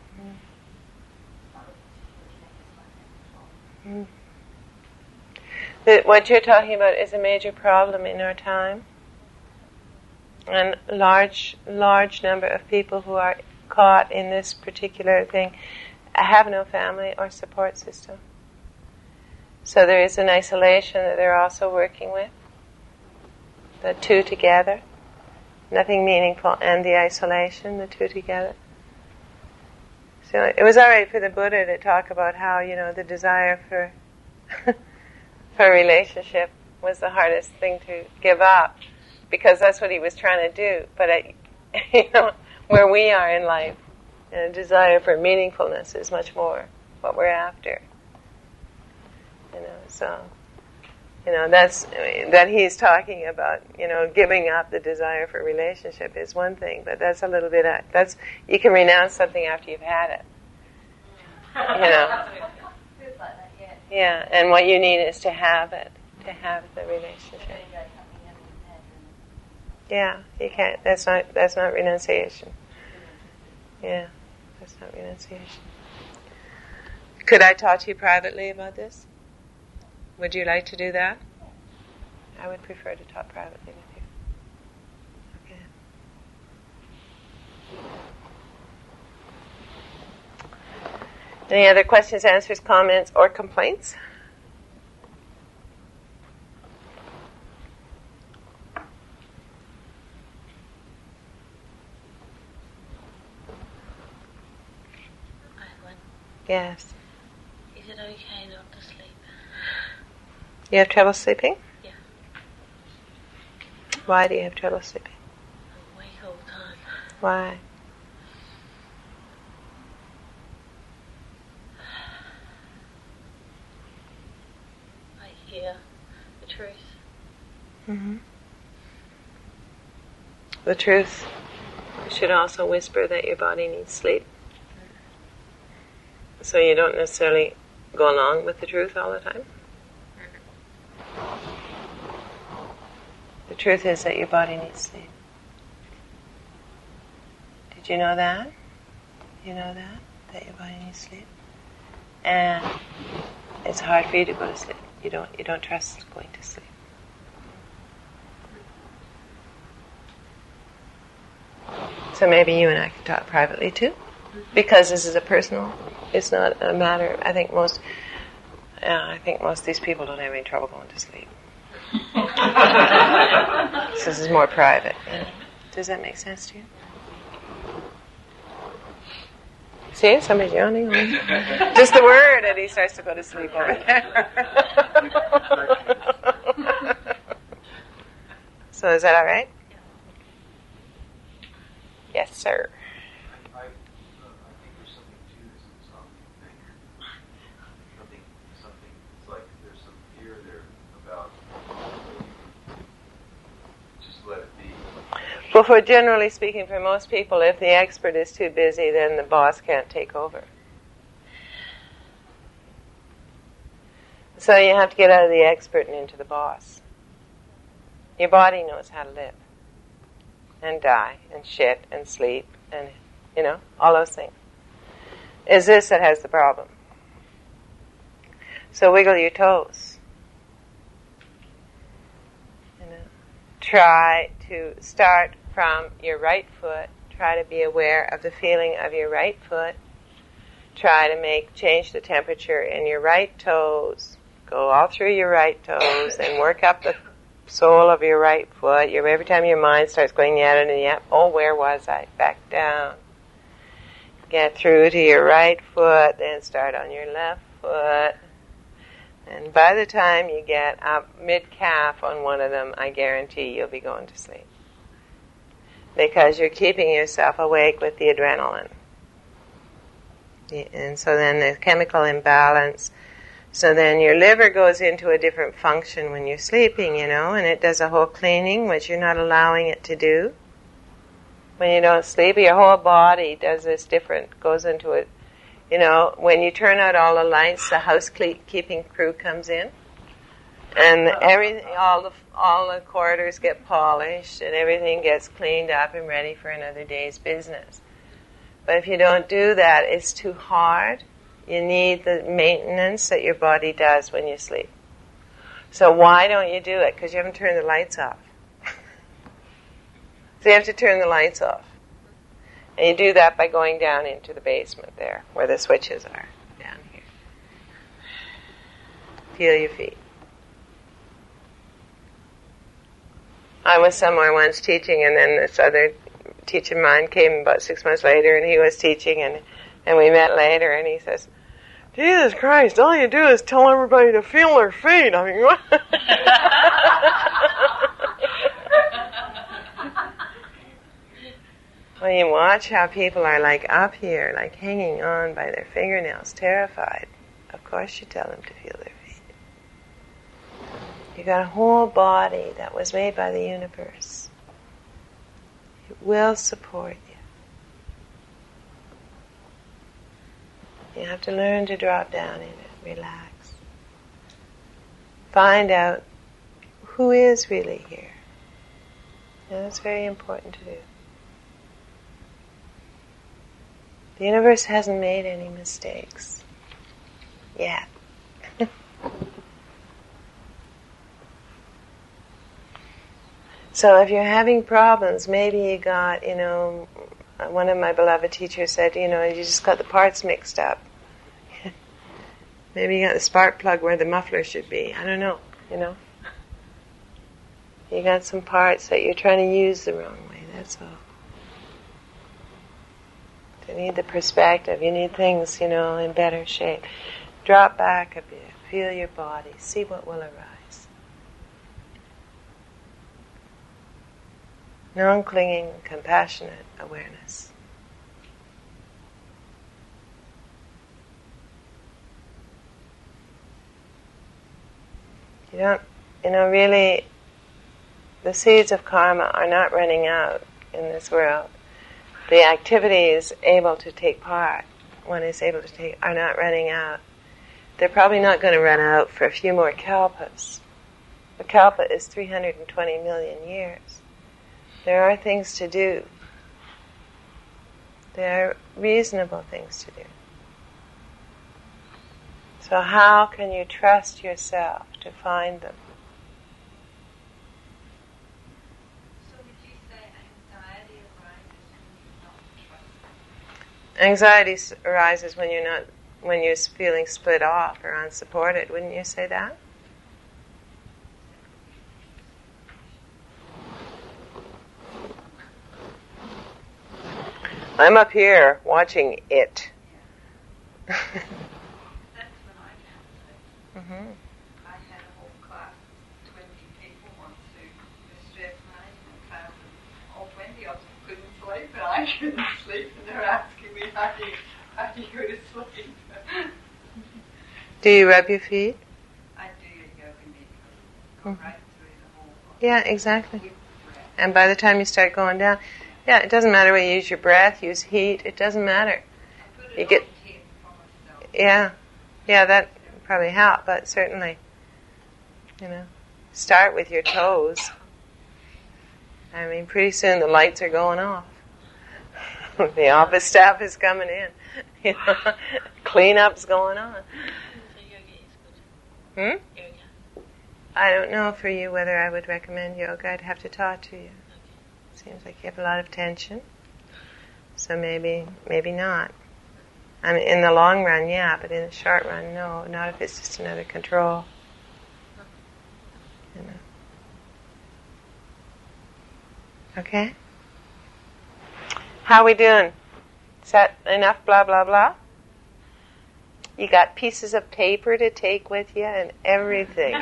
[SPEAKER 1] What you're talking about is a major problem in our time. And large number of people who are caught in this particular thing have no family or support system. So there is an isolation that they're also working with. The two together. Nothing meaningful and the isolation, the two together. So it was all right for the Buddha to talk about how, the desire for for a relationship was the hardest thing to give up, because that's what he was trying to do. But where we are in life, a desire for meaningfulness is much more what we're after. That's that he's talking about. Giving up the desire for relationship is one thing, but that's a little bit. You can renounce something after you've had it. Yeah, and what you need is to have it, to have the relationship. Yeah, you can't. That's not renunciation. Yeah, that's not renunciation. Could I talk to you privately about this? Would you like to do that? I would prefer to talk privately with you. Okay. Any other questions, answers, comments, or complaints?
[SPEAKER 10] I have one.
[SPEAKER 1] Yes.
[SPEAKER 10] Is it okay not to sleep?
[SPEAKER 1] You have trouble sleeping?
[SPEAKER 10] Yeah.
[SPEAKER 1] Why do you have trouble sleeping?
[SPEAKER 10] I'm awake all the time.
[SPEAKER 1] Why? Mm-hmm. The truth should also whisper that your body needs sleep. So you don't necessarily go along with the truth all the time. The truth is that your body needs sleep. Did you know that? You know that? That your body needs sleep? And it's hard for you to go to sleep. You don't trust going to sleep. So maybe you and I can talk privately too, because this is a personal. It's not a matter. I think most of these people don't have any trouble going to sleep. So this is more private. Yeah. Does that make sense to you? See, somebody's yawning. Just the word, and he starts to go to sleep over there. So is that all right? Yes, sir.
[SPEAKER 7] I think there's something to this thing. Something. It's like there's some fear there about just let it be.
[SPEAKER 1] Well, for generally speaking, for most people, if the expert is too busy, then the boss can't take over. So you have to get out of the expert and into the boss. Your body knows how to live. And die, and shit, and sleep, and, all those things. Is this that has the problem. So wiggle your toes. Try to start from your right foot. Try to be aware of the feeling of your right foot. Try to change the temperature in your right toes. Go all through your right toes and work up the sole of your right foot. Every time your mind starts going where was I? Back down. Get through to your right foot, then start on your left foot. And by the time you get up mid-calf on one of them, I guarantee you'll be going to sleep. Because you're keeping yourself awake with the adrenaline. And so then the chemical imbalance. So then your liver goes into a different function when you're sleeping, and it does a whole cleaning, which you're not allowing it to do. When you don't sleep, your whole body does this goes into it. When you turn out all the lights, the housekeeping crew comes in, and all the corridors get polished, and everything gets cleaned up and ready for another day's business. But if you don't do that, it's too hard. You need the maintenance that your body does when you sleep. So why don't you do it? Because you haven't turned the lights off. So you have to turn the lights off. And you do that by going down into the basement there, where the switches are, down here. Feel your feet. I was somewhere once teaching, and then this other teacher of mine came about 6 months later, and he was teaching, and we met later, and he says, Jesus Christ, all you do is tell everybody to feel their feet. I mean, what? Well, you watch how people are like up here, like hanging on by their fingernails, terrified. Of course you tell them to feel their feet. You got a whole body that was made by the universe. It will support you. You have to learn to drop down in it, relax. Find out who is really here. And that's very important to do. The universe hasn't made any mistakes yet. So if you're having problems, maybe you got, one of my beloved teachers said, you just got the parts mixed up. Maybe you got the spark plug where the muffler should be. I don't know, You got some parts that you're trying to use the wrong way, that's all. You need the perspective, you need things, in better shape. Drop back a bit, feel your body, see what will arise. Non-clinging, compassionate awareness. You don't, really, The seeds of karma are not running out in this world. The activities able to take part, one is able to take, are not running out. They're probably not going to run out for a few more kalpas. A kalpa is 320 million years. There are things to do. There are reasonable things to do. So how can you trust yourself to find them?
[SPEAKER 10] So would you say anxiety arises when you're not trusting?
[SPEAKER 1] Anxiety arises when you're feeling split off or unsupported. Wouldn't you say that? I'm up here watching it.
[SPEAKER 10] That's when I counseled.
[SPEAKER 1] Mm-hmm.
[SPEAKER 10] I had a whole class, 20 people once who were stress management class, and all 20 of them couldn't sleep, and I couldn't sleep, and they were asking me, how do you go to sleep?
[SPEAKER 1] Do you rub your feet?
[SPEAKER 10] I do yoga nidra. Go right through the whole body.
[SPEAKER 1] Yeah, exactly.
[SPEAKER 10] With breath.
[SPEAKER 1] And by the time you start going down, yeah, it doesn't matter whether you use your breath, use heat, it doesn't matter.
[SPEAKER 10] I put
[SPEAKER 1] You
[SPEAKER 10] it
[SPEAKER 1] get-
[SPEAKER 10] on tape for myself.
[SPEAKER 1] Yeah, that probably help, but certainly, start with your toes. I mean, pretty soon the lights are going off. The office staff is coming in. Cleanup's going on.
[SPEAKER 11] So yoga is good. Yoga.
[SPEAKER 1] I don't know for you whether I would recommend yoga. I'd have to talk to you. Seems like you have a lot of tension. So maybe not. I mean, in the long run, yeah, but in the short run, no. Not if it's just another control. Okay? How we doing? Is that enough blah, blah, blah? You got pieces of paper to take with you and everything.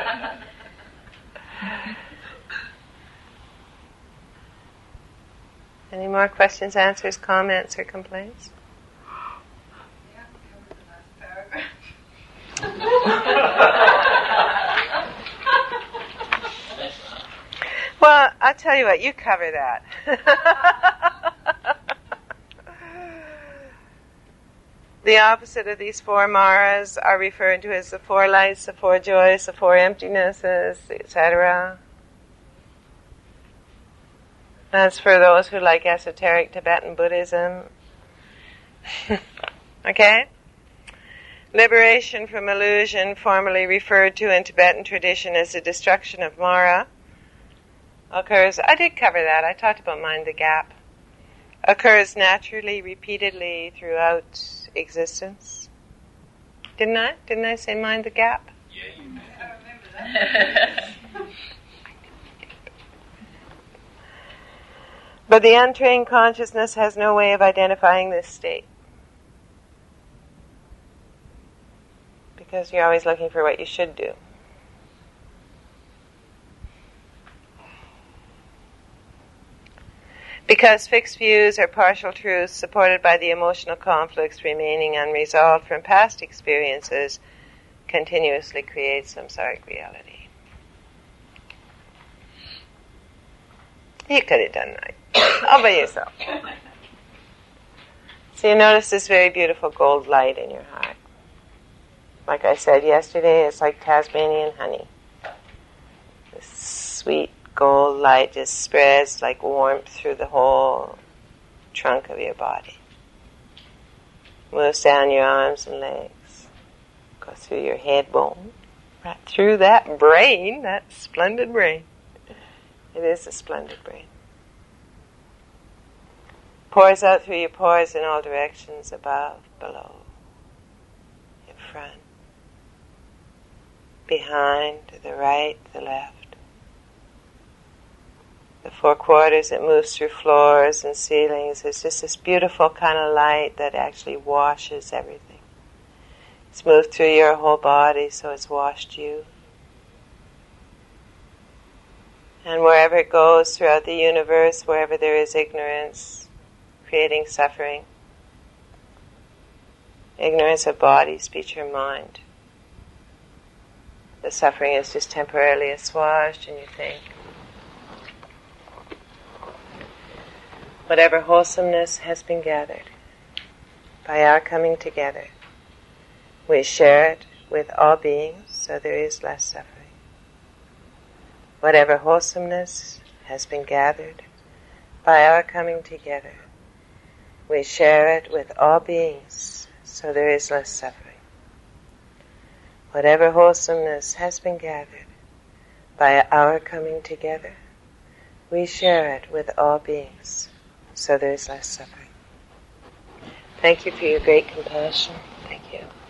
[SPEAKER 1] Any more questions, answers, comments, or complaints?
[SPEAKER 10] Yeah, cover the last paragraph.
[SPEAKER 1] Well, I'll tell you what, you cover that. The opposite of these four maras are referred to as the four lights, the four joys, the four emptinesses, etc. That's for those who like esoteric Tibetan Buddhism. Okay? Liberation from illusion, formerly referred to in Tibetan tradition as the destruction of Mara, occurs, I did cover that, I talked about mind the gap, occurs naturally, repeatedly throughout existence. Didn't I? Didn't I say mind the gap?
[SPEAKER 8] Yeah, you may.
[SPEAKER 10] I remember that.
[SPEAKER 1] But the untrained consciousness has no way of identifying this state. Because you're always looking for what you should do. Because fixed views or partial truths supported by the emotional conflicts remaining unresolved from past experiences continuously create samsaric reality. You could have done that all by yourself. So you notice this very beautiful gold light in your heart. Like I said yesterday, it's like Tasmanian honey. This sweet gold light just spreads like warmth through the whole trunk of your body. Moves down your arms and legs. Goes through your head bone. Right through that brain, that splendid brain. It is a splendid brain. Pours out through your pores in all directions, above, below, in front, behind, to the right, the left. The four quarters, it moves through floors and ceilings. It's just this beautiful kind of light that actually washes everything. It's moved through your whole body, so it's washed you. And wherever it goes throughout the universe, wherever there is ignorance, creating suffering, ignorance of body, speech, or mind, the suffering is just temporarily assuaged, and you think, Whatever wholesomeness has been gathered by our coming together, we share it with all beings, so there is less suffering. Whatever wholesomeness has been gathered by our coming together, we share it with all beings, so there is less suffering. Whatever wholesomeness has been gathered by our coming together, we share it with all beings, so there is less suffering. Thank you for your great compassion. Thank you.